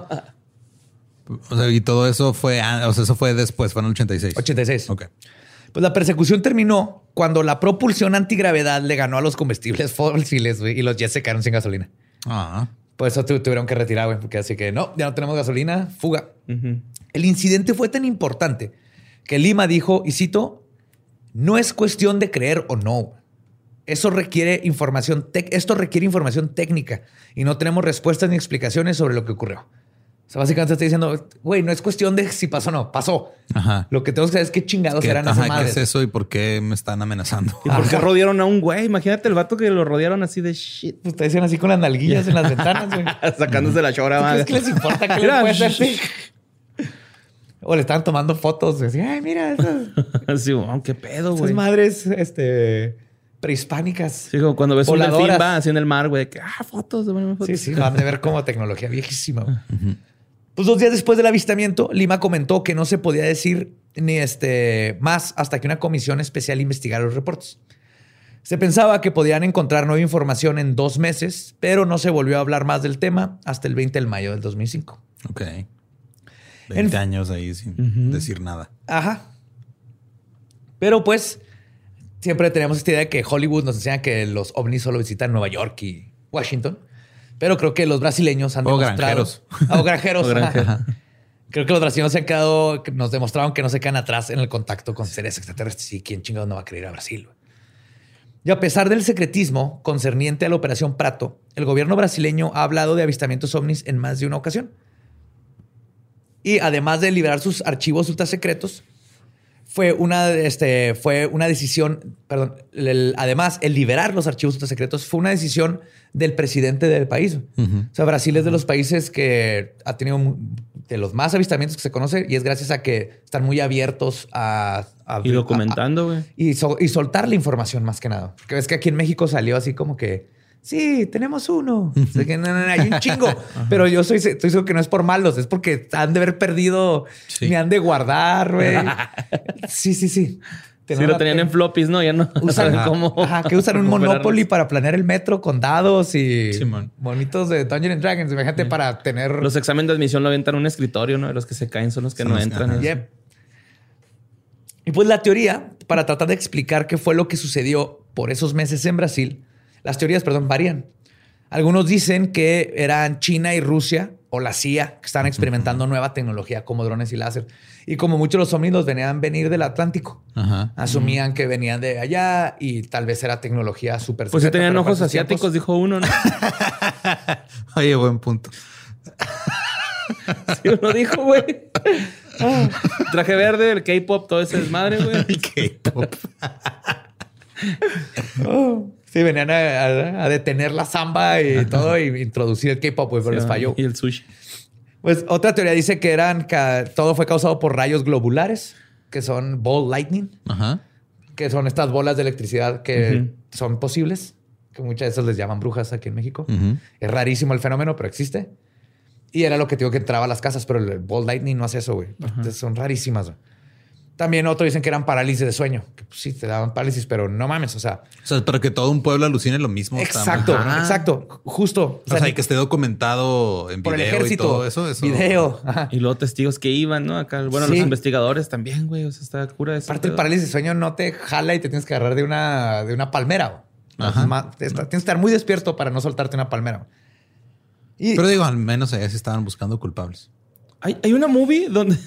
S1: O sea, y todo eso fue, o sea, eso fue después, fue en el ochenta y seis.
S3: ochenta y seis.
S1: Ok.
S3: Pues la persecución terminó cuando la propulsión antigravedad le ganó a los combustibles fósiles, güey, y los jets se quedaron sin gasolina.
S1: Ah.
S3: Por eso tu, tuvieron que retirar, güey, porque así que no, ya no tenemos gasolina, fuga.
S2: Uh-huh.
S3: El incidente fue tan importante que Lima dijo, y cito, no es cuestión de creer o no. Eso requiere información, tec- esto requiere información técnica y no tenemos respuestas ni explicaciones sobre lo que ocurrió. O sea, básicamente está diciendo, güey, no es cuestión de si pasó o no, pasó.
S1: Ajá.
S3: Lo que tenemos que saber es qué chingados
S1: ¿Qué,
S3: eran
S1: ajá,
S3: esas madres.
S1: ¿Qué es eso y por qué me están amenazando?
S2: ¿Y por qué rodearon a un güey? Imagínate el vato que lo rodearon así de shit.
S3: Ustedes decían así con las nalguillas en las ventanas, güey.
S2: Sacándose la chora.
S3: ¿Crees que les importa qué les puede hacer? Sí. O le estaban tomando fotos. Así, ay, mira esas,
S2: sí, wow, qué pedo, güey.
S3: esas madres este, prehispánicas.
S2: Sí, como cuando ves
S3: voladoras.
S2: un delfín va así en el mar, güey. Que, ah, fotos, fotos.
S3: Sí, sí, van de ver como tecnología viejísima. Uh-huh. Pues dos días después del avistamiento, Lima comentó que no se podía decir ni este más hasta que una comisión especial investigara los reportes. Se pensaba que podían encontrar nueva información en dos meses, pero no se volvió a hablar más del tema hasta el veinte de mayo del dos mil cinco.
S1: Ok. veinte en... años ahí sin uh-huh. decir nada.
S3: Ajá. Pero pues siempre teníamos esta idea de que Hollywood nos enseña que los ovnis solo visitan Nueva York y Washington. Pero creo que los brasileños han
S1: o
S3: demostrado...
S1: Granjeros.
S3: O granjeros.
S2: o granjeros.
S3: Creo que los brasileños se han quedado... Nos demostraron que no se quedan atrás en el contacto con seres extraterrestres. Y quién chingados no va a querer ir a Brasil. Y a pesar del secretismo concerniente a la Operación Prato, el gobierno brasileño ha hablado de avistamientos ovnis en más de una ocasión. Y además de liberar sus archivos ultra secretos, fue una, este, fue una decisión, perdón, el, además el liberar los archivos ultra secretos fue una decisión del presidente del país. Uh-huh. O sea, Brasil es de los países que ha tenido de los más avistamientos que se conoce y es gracias a que están muy abiertos a... a
S2: y documentando, güey.
S3: Y, so, y soltar la información más que nada. Porque ves que aquí en México salió así como que... Sí, tenemos uno. O sea, que no, no, no, hay un chingo. Pero yo soy, estoy seguro que no es por malos. Es porque han de haber perdido. Sí. Me han de guardar, güey. Sí, sí, sí.
S2: Sí, lo tenían en floppies, ¿no? Ya no
S3: usan
S2: saben cómo.
S3: Ajá, que usan un Monopoly para planear el metro con dados y
S1: Simón.
S3: bonitos de Dungeons and Dragons. Imagínate sí. para tener...
S2: Los exámenes de admisión lo aventan en un escritorio, ¿no? Los que se caen son los que son no los entran.
S3: Yep. Y pues la teoría, para tratar de explicar qué fue lo que sucedió por esos meses en Brasil, las teorías, perdón, varían. Algunos dicen que eran China y Rusia o la C I A que estaban experimentando uh-huh. nueva tecnología como drones y láser. Y como muchos de los ovnis los venían venir del Atlántico, uh-huh. asumían uh-huh. que venían de allá y tal vez era tecnología súper...
S2: Pues sí tenían ojos asiáticos, tiempos... dijo uno, ¿no?
S1: Oye, buen punto.
S2: Sí, uno dijo, güey. Oh, traje verde, el K-pop, todo ese desmadre, güey.
S1: El K-pop.
S3: oh. Sí, venían a, a, a detener la samba y Ajá. todo y introducir el K-pop, pero sí, les falló.
S2: Y el sushi.
S3: Pues otra teoría dice que eran que todo fue causado por rayos globulares, que son ball lightning, Ajá. que son estas bolas de electricidad que uh-huh. son posibles, que muchas de esas les llaman brujas aquí en México. Uh-huh. Es rarísimo el fenómeno, pero existe. Y era lo que te digo que entraba a las casas, pero el ball lightning no hace eso, güey. Uh-huh. Son rarísimas, güey. También otros dicen que eran parálisis de sueño. Que pues, sí, te daban parálisis, pero no mames, o sea...
S1: O sea, para que todo un pueblo alucine lo mismo.
S3: Exacto, ah. exacto. Justo.
S1: O sea, o sea y que esté documentado en
S3: por
S1: video
S3: el ejército,
S1: y todo eso. eso.
S3: Video.
S2: Ajá. Y luego testigos que iban, ¿no? Acá, bueno, sí. los investigadores también, güey. O sea, está cura eso.
S3: Aparte, el parálisis de sueño no te jala y te tienes que agarrar de una, de una palmera. Ajá. Más, tienes que estar muy despierto para no soltarte una palmera.
S1: Y... Pero digo, al menos allá sí estaban buscando culpables.
S2: Hay, hay una movie donde...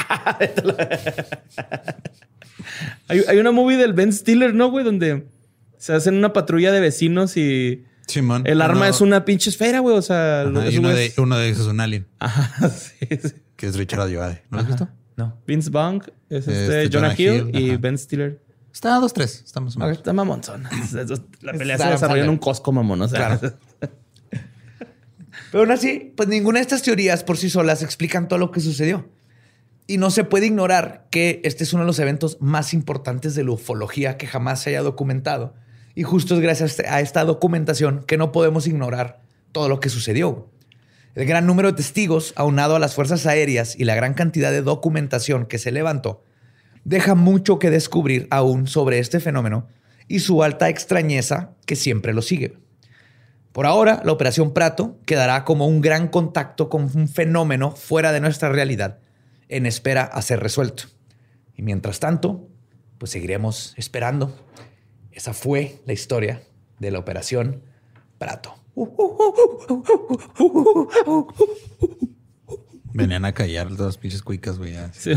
S2: hay, hay una movie del Ben Stiller, ¿no, güey? Donde se hacen una patrulla de vecinos y...
S1: Simón.
S2: El arma uno... es una pinche esfera, güey. O sea...
S1: Ajá, y uno, es... de, uno de esos es un alien.
S2: Ajá, sí, sí.
S1: Que es Richard Ayoade. ¿No lo has visto?
S3: No.
S2: Vince Vaughn es este, este Jonah, Jonah Hill, Hill y Ben Stiller.
S1: Está a dos, tres. Estamos
S2: mal. Está mamonzón. La pelea se desarrolla en un Costco, mamón. O sea... Claro.
S3: Pero aún así, pues ninguna de estas teorías por sí solas explican todo lo que sucedió. Y no se puede ignorar que este es uno de los eventos más importantes de la ufología que jamás se haya documentado. Y justo es gracias a esta documentación que no podemos ignorar todo lo que sucedió. El gran número de testigos, aunado a las fuerzas aéreas y la gran cantidad de documentación que se levantó, deja mucho que descubrir aún sobre este fenómeno y su alta extrañeza que siempre lo sigue. Por ahora, la Operación Prato quedará como un gran contacto con un fenómeno fuera de nuestra realidad en espera a ser resuelto. Y mientras tanto, pues seguiremos esperando. Esa fue la historia de la Operación Prato.
S1: Venían a callar todas las pinches cuicas, güey.
S2: Sí.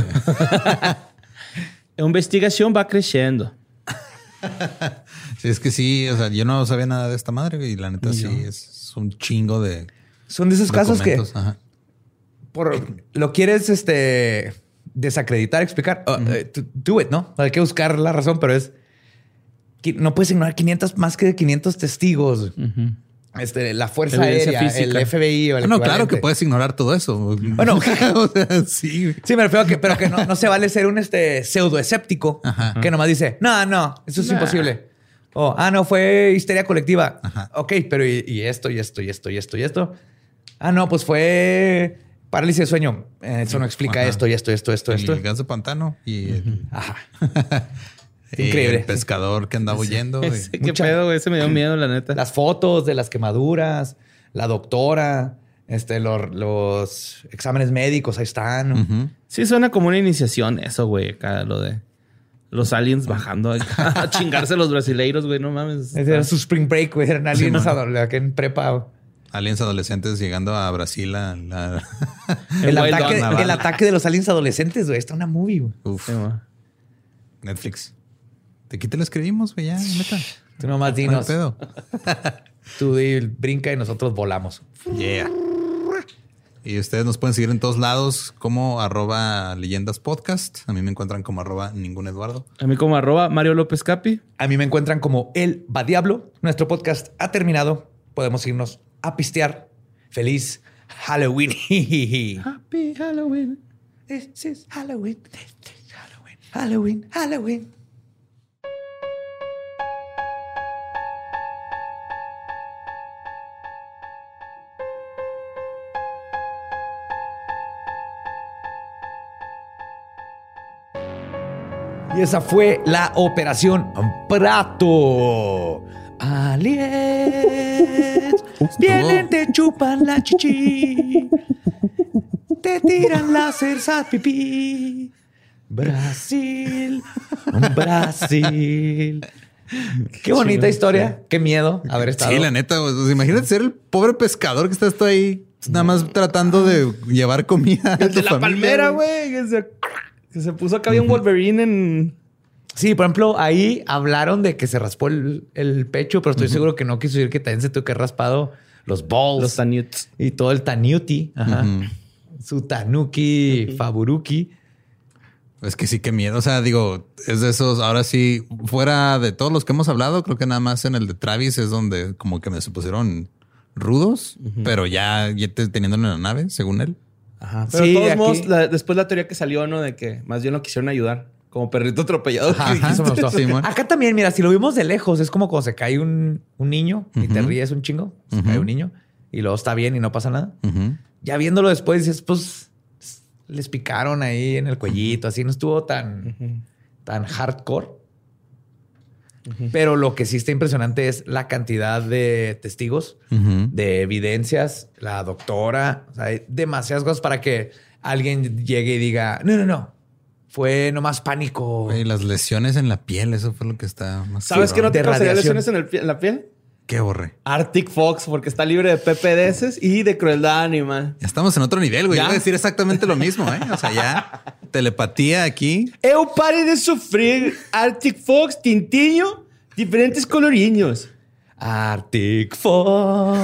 S2: La investigación va creciendo.
S1: Sí, es que sí, o sea, yo no sabía nada de esta madre y la neta sí, es un chingo de...
S3: Son de esos casos que Ajá. por lo quieres este, desacreditar, explicar. Uh, uh-huh. uh, do it, ¿no? Hay que buscar la razón, pero es... No puedes ignorar quinientos, más que quinientos testigos. Uh-huh. Este, la Fuerza Aérea, física. El F B I o el
S1: ah, no, claro que puedes ignorar todo eso.
S3: Bueno, o sea, sí. Sí, me refiero a que, pero que no, no se vale ser un este, pseudoescéptico Ajá. que nomás dice, no, no, eso es nah. imposible. O, ah, no, fue histeria colectiva. Ajá. Ok, pero y, y esto, y esto, y esto, y esto, y esto. Ah, no, pues fue parálisis de sueño. Eh, eso no explica Ajá. esto, y esto, esto, esto,
S1: el
S3: esto.
S1: El gas de pantano y el...
S3: Uh-huh. Ajá.
S1: Increíble. El pescador que andaba huyendo.
S2: Sí, sí, qué pedo, güey. Ese me dio miedo, la neta.
S3: Las fotos de las quemaduras, la doctora, este, los, los exámenes médicos, ahí están.
S2: Uh-huh. Sí, suena como una iniciación eso, güey. Acá lo de los aliens bajando a chingarse a los brasileiros, güey. No mames.
S3: Ese era su spring break, güey. Eran aliens sí, acá en prepa.
S1: Aliens adolescentes llegando a Brasil a la...
S3: el, ataque, el ataque de los aliens adolescentes, güey. Está una movie, güey.
S1: Uf. Sí, Netflix. De aquí te lo escribimos, güey, ya, neta.
S3: Tú nomás dinos. No Tú brinca y nosotros volamos.
S1: Yeah. Y ustedes nos pueden seguir en todos lados como arroba leyendas podcast. A mí me encuentran como arroba ningún Eduardo.
S2: A mí como arroba Mario López Capi.
S3: A mí me encuentran como El Va Diablo. Nuestro podcast ha terminado. Podemos irnos a pistear. Feliz Halloween.
S2: Happy Halloween.
S3: This is Halloween. This is Halloween. Halloween. Halloween. Y esa fue la Operación Prato. Aliens vienen, te chupan la chichi, te tiran láseres al pipí. Brasil, Brasil. Qué bonita
S2: chido,
S3: historia.
S2: sí.
S3: Qué miedo haber estado.
S1: Sí, la neta, pues, imagínate ser el pobre pescador que estás tú ahí nada más tratando de llevar comida a
S2: El
S1: tu
S2: de la
S1: familia,
S2: palmera, güey. Que se, que se puso acá bien Wolverine en...
S3: Sí, por ejemplo, ahí hablaron de que se raspó el, el pecho, pero estoy uh-huh. seguro que no quiso decir que también se tuvo que haber raspado los balls.
S2: Los tanuts.
S3: Y todo el tanuti. Ajá. Uh-huh. Su tanuki, uh-huh. faburuki.
S1: Es que sí, qué miedo. O sea, digo, es de esos. Ahora sí, fuera de todos los que hemos hablado, creo que nada más en el de Travis es donde como que me se pusieron rudos, uh-huh. pero ya, ya teniéndolo en la nave, según él.
S2: Ajá. Pero sí, de todos aquí... modos, la, después la teoría que salió, ¿no? De que más bien lo quisieron ayudar. Como perrito atropellado.
S3: Ajá, eso me gustó. Sí, acá también, mira, si lo vimos de lejos, es como cuando se cae un, un niño uh-huh. y te ríes un chingo. Se uh-huh. cae un niño y luego está bien y no pasa nada. Uh-huh. Ya viéndolo después dices, pues les picaron ahí en el cuellito. Así no estuvo tan, uh-huh. tan hardcore. Uh-huh. Pero lo que sí está impresionante es la cantidad de testigos, uh-huh. de evidencias, la doctora. O sea, hay demasiadas cosas para que alguien llegue y diga, no, no, no. Fue nomás pánico.
S1: Y las lesiones en la piel, eso fue lo que está más...
S2: ¿Sabes qué no te causaría lesiones en, el, en la piel?
S1: ¿Qué borré?
S2: Arctic Fox, porque está libre de P P D S y de crueldad animal.
S1: Ya estamos en otro nivel, güey. Yo voy a decir exactamente lo mismo, ¿eh? O sea, ya telepatía aquí.
S2: Eu pare de sufrir Arctic Fox, tintiño, diferentes coloriños.
S3: Arctic Fox,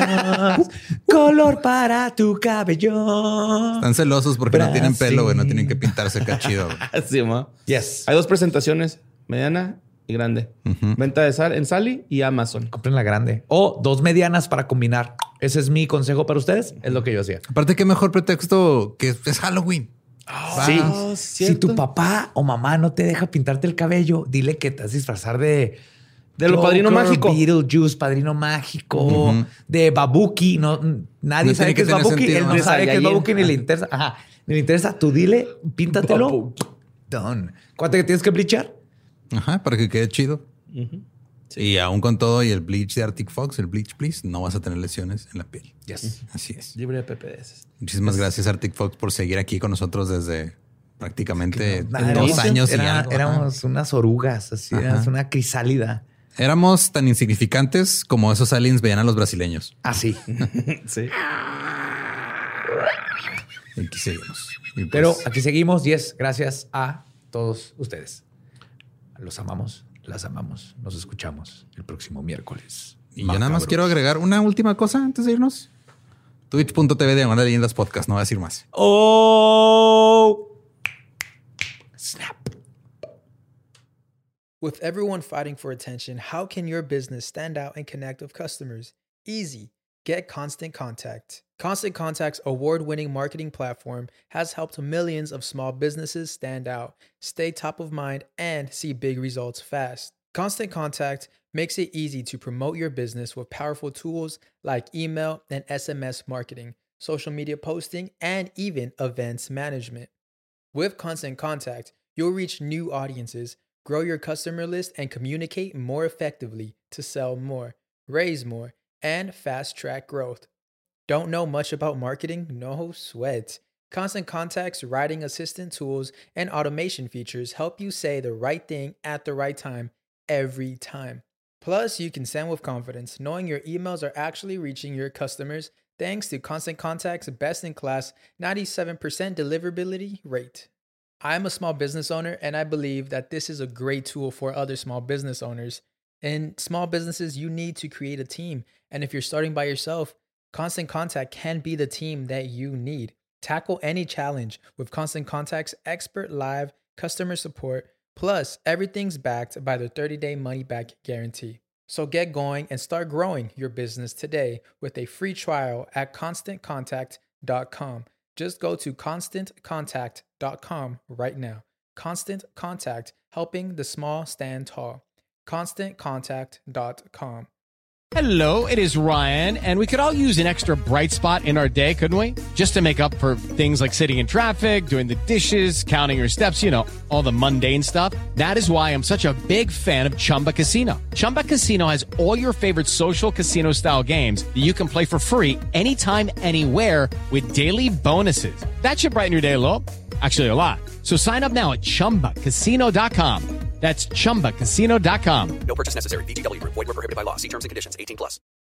S3: color para tu cabello.
S1: Están celosos porque Brasil. No tienen pelo, güey. No tienen que pintarse cachido.
S2: Sí, ma.
S3: Yes.
S2: Hay dos presentaciones, mediana y grande. Uh-huh. Venta de sal en Sally y Amazon.
S3: Compren la grande. O dos medianas para combinar. Ese es mi consejo para ustedes. Es lo que yo hacía.
S1: Aparte, qué mejor pretexto que es Halloween.
S3: Oh, sí. Oh, si tu papá o mamá no te deja pintarte el cabello, dile que te vas a disfrazar de...
S2: De lo Padrino Mágico.
S3: Beetlejuice, Padrino Mágico. Uh-huh. De Babuki. No, nadie no sabe qué es Babuki. Él no, no sabe qué es Babuki ni le interesa. Ajá. Ni le interesa. Tú dile, píntatelo. Babuki. Done. ¿Cuánto que tienes que bleachar?
S1: Ajá, para que quede chido. Uh-huh. Sí. Y aún con todo y el bleach de Arctic Fox, el bleach, please, no vas a tener lesiones en la piel.
S3: Yes.
S1: Así es.
S2: Libre de P P D S.
S1: Muchísimas yes. gracias, Arctic Fox, por seguir aquí con nosotros desde prácticamente
S3: no,
S1: dos éramos, años
S3: era,
S1: y algo.
S3: Éramos Ajá. unas orugas, así, éramos una crisálida.
S1: Éramos tan insignificantes como esos aliens veían a los brasileños.
S3: Ah, sí.
S2: Sí.
S1: Y aquí seguimos. Y pues,
S3: pero aquí seguimos y es gracias a todos ustedes. Los amamos, las amamos. Nos escuchamos el próximo miércoles.
S1: Y yo nada más quiero agregar una última cosa antes de irnos. Twitch punto t v de Diagonal Leyendas Podcast. No voy a decir más.
S3: Oh.
S4: Snap. With everyone fighting for attention, how can your business stand out and connect with customers? Easy. Get Constant Contact. Constant Contact's award-winning marketing platform has helped millions of small businesses stand out, stay top of mind, and see big results fast. Constant Contact makes it easy to promote your business with powerful tools like email and S M S marketing, social media posting, and even events management. With Constant Contact, you'll reach new audiences, grow your customer list, and communicate more effectively to sell more, raise more, and fast-track growth. Don't know much about marketing? No sweat. Constant Contact's writing assistant tools and automation features help you say the right thing at the right time, every time. Plus, you can send with confidence, knowing your emails are actually reaching your customers thanks to Constant Contact's best-in-class ninety-seven percent deliverability rate. I'm a small business owner, and I believe that this is a great tool for other small business owners. In small businesses, you need to create a team. And if you're starting by yourself, Constant Contact can be the team that you need. Tackle any challenge with Constant Contact's expert live customer support. Plus, everything's backed by the thirty-day money-back guarantee. So get going and start growing your business today with a free trial at constant contact dot com. Just go to constant contact dot com right now. Constant Contact, helping the small stand tall. constant contact dot com.
S5: Hello, it is Ryan, and we could all use an extra bright spot in our day, couldn't we? Just to make up for things like sitting in traffic, doing the dishes, counting your steps, you know, all the mundane stuff. That is why I'm such a big fan of Chumba Casino. Chumba Casino has all your favorite social casino-style games that you can play for free anytime, anywhere with daily bonuses. That should brighten your day a little. Actually, a lot. So sign up now at chumba casino dot com. That's chumba casino dot com.
S6: No purchase necessary. V G W Group. Void where prohibited by law. See terms and conditions. eighteen plus.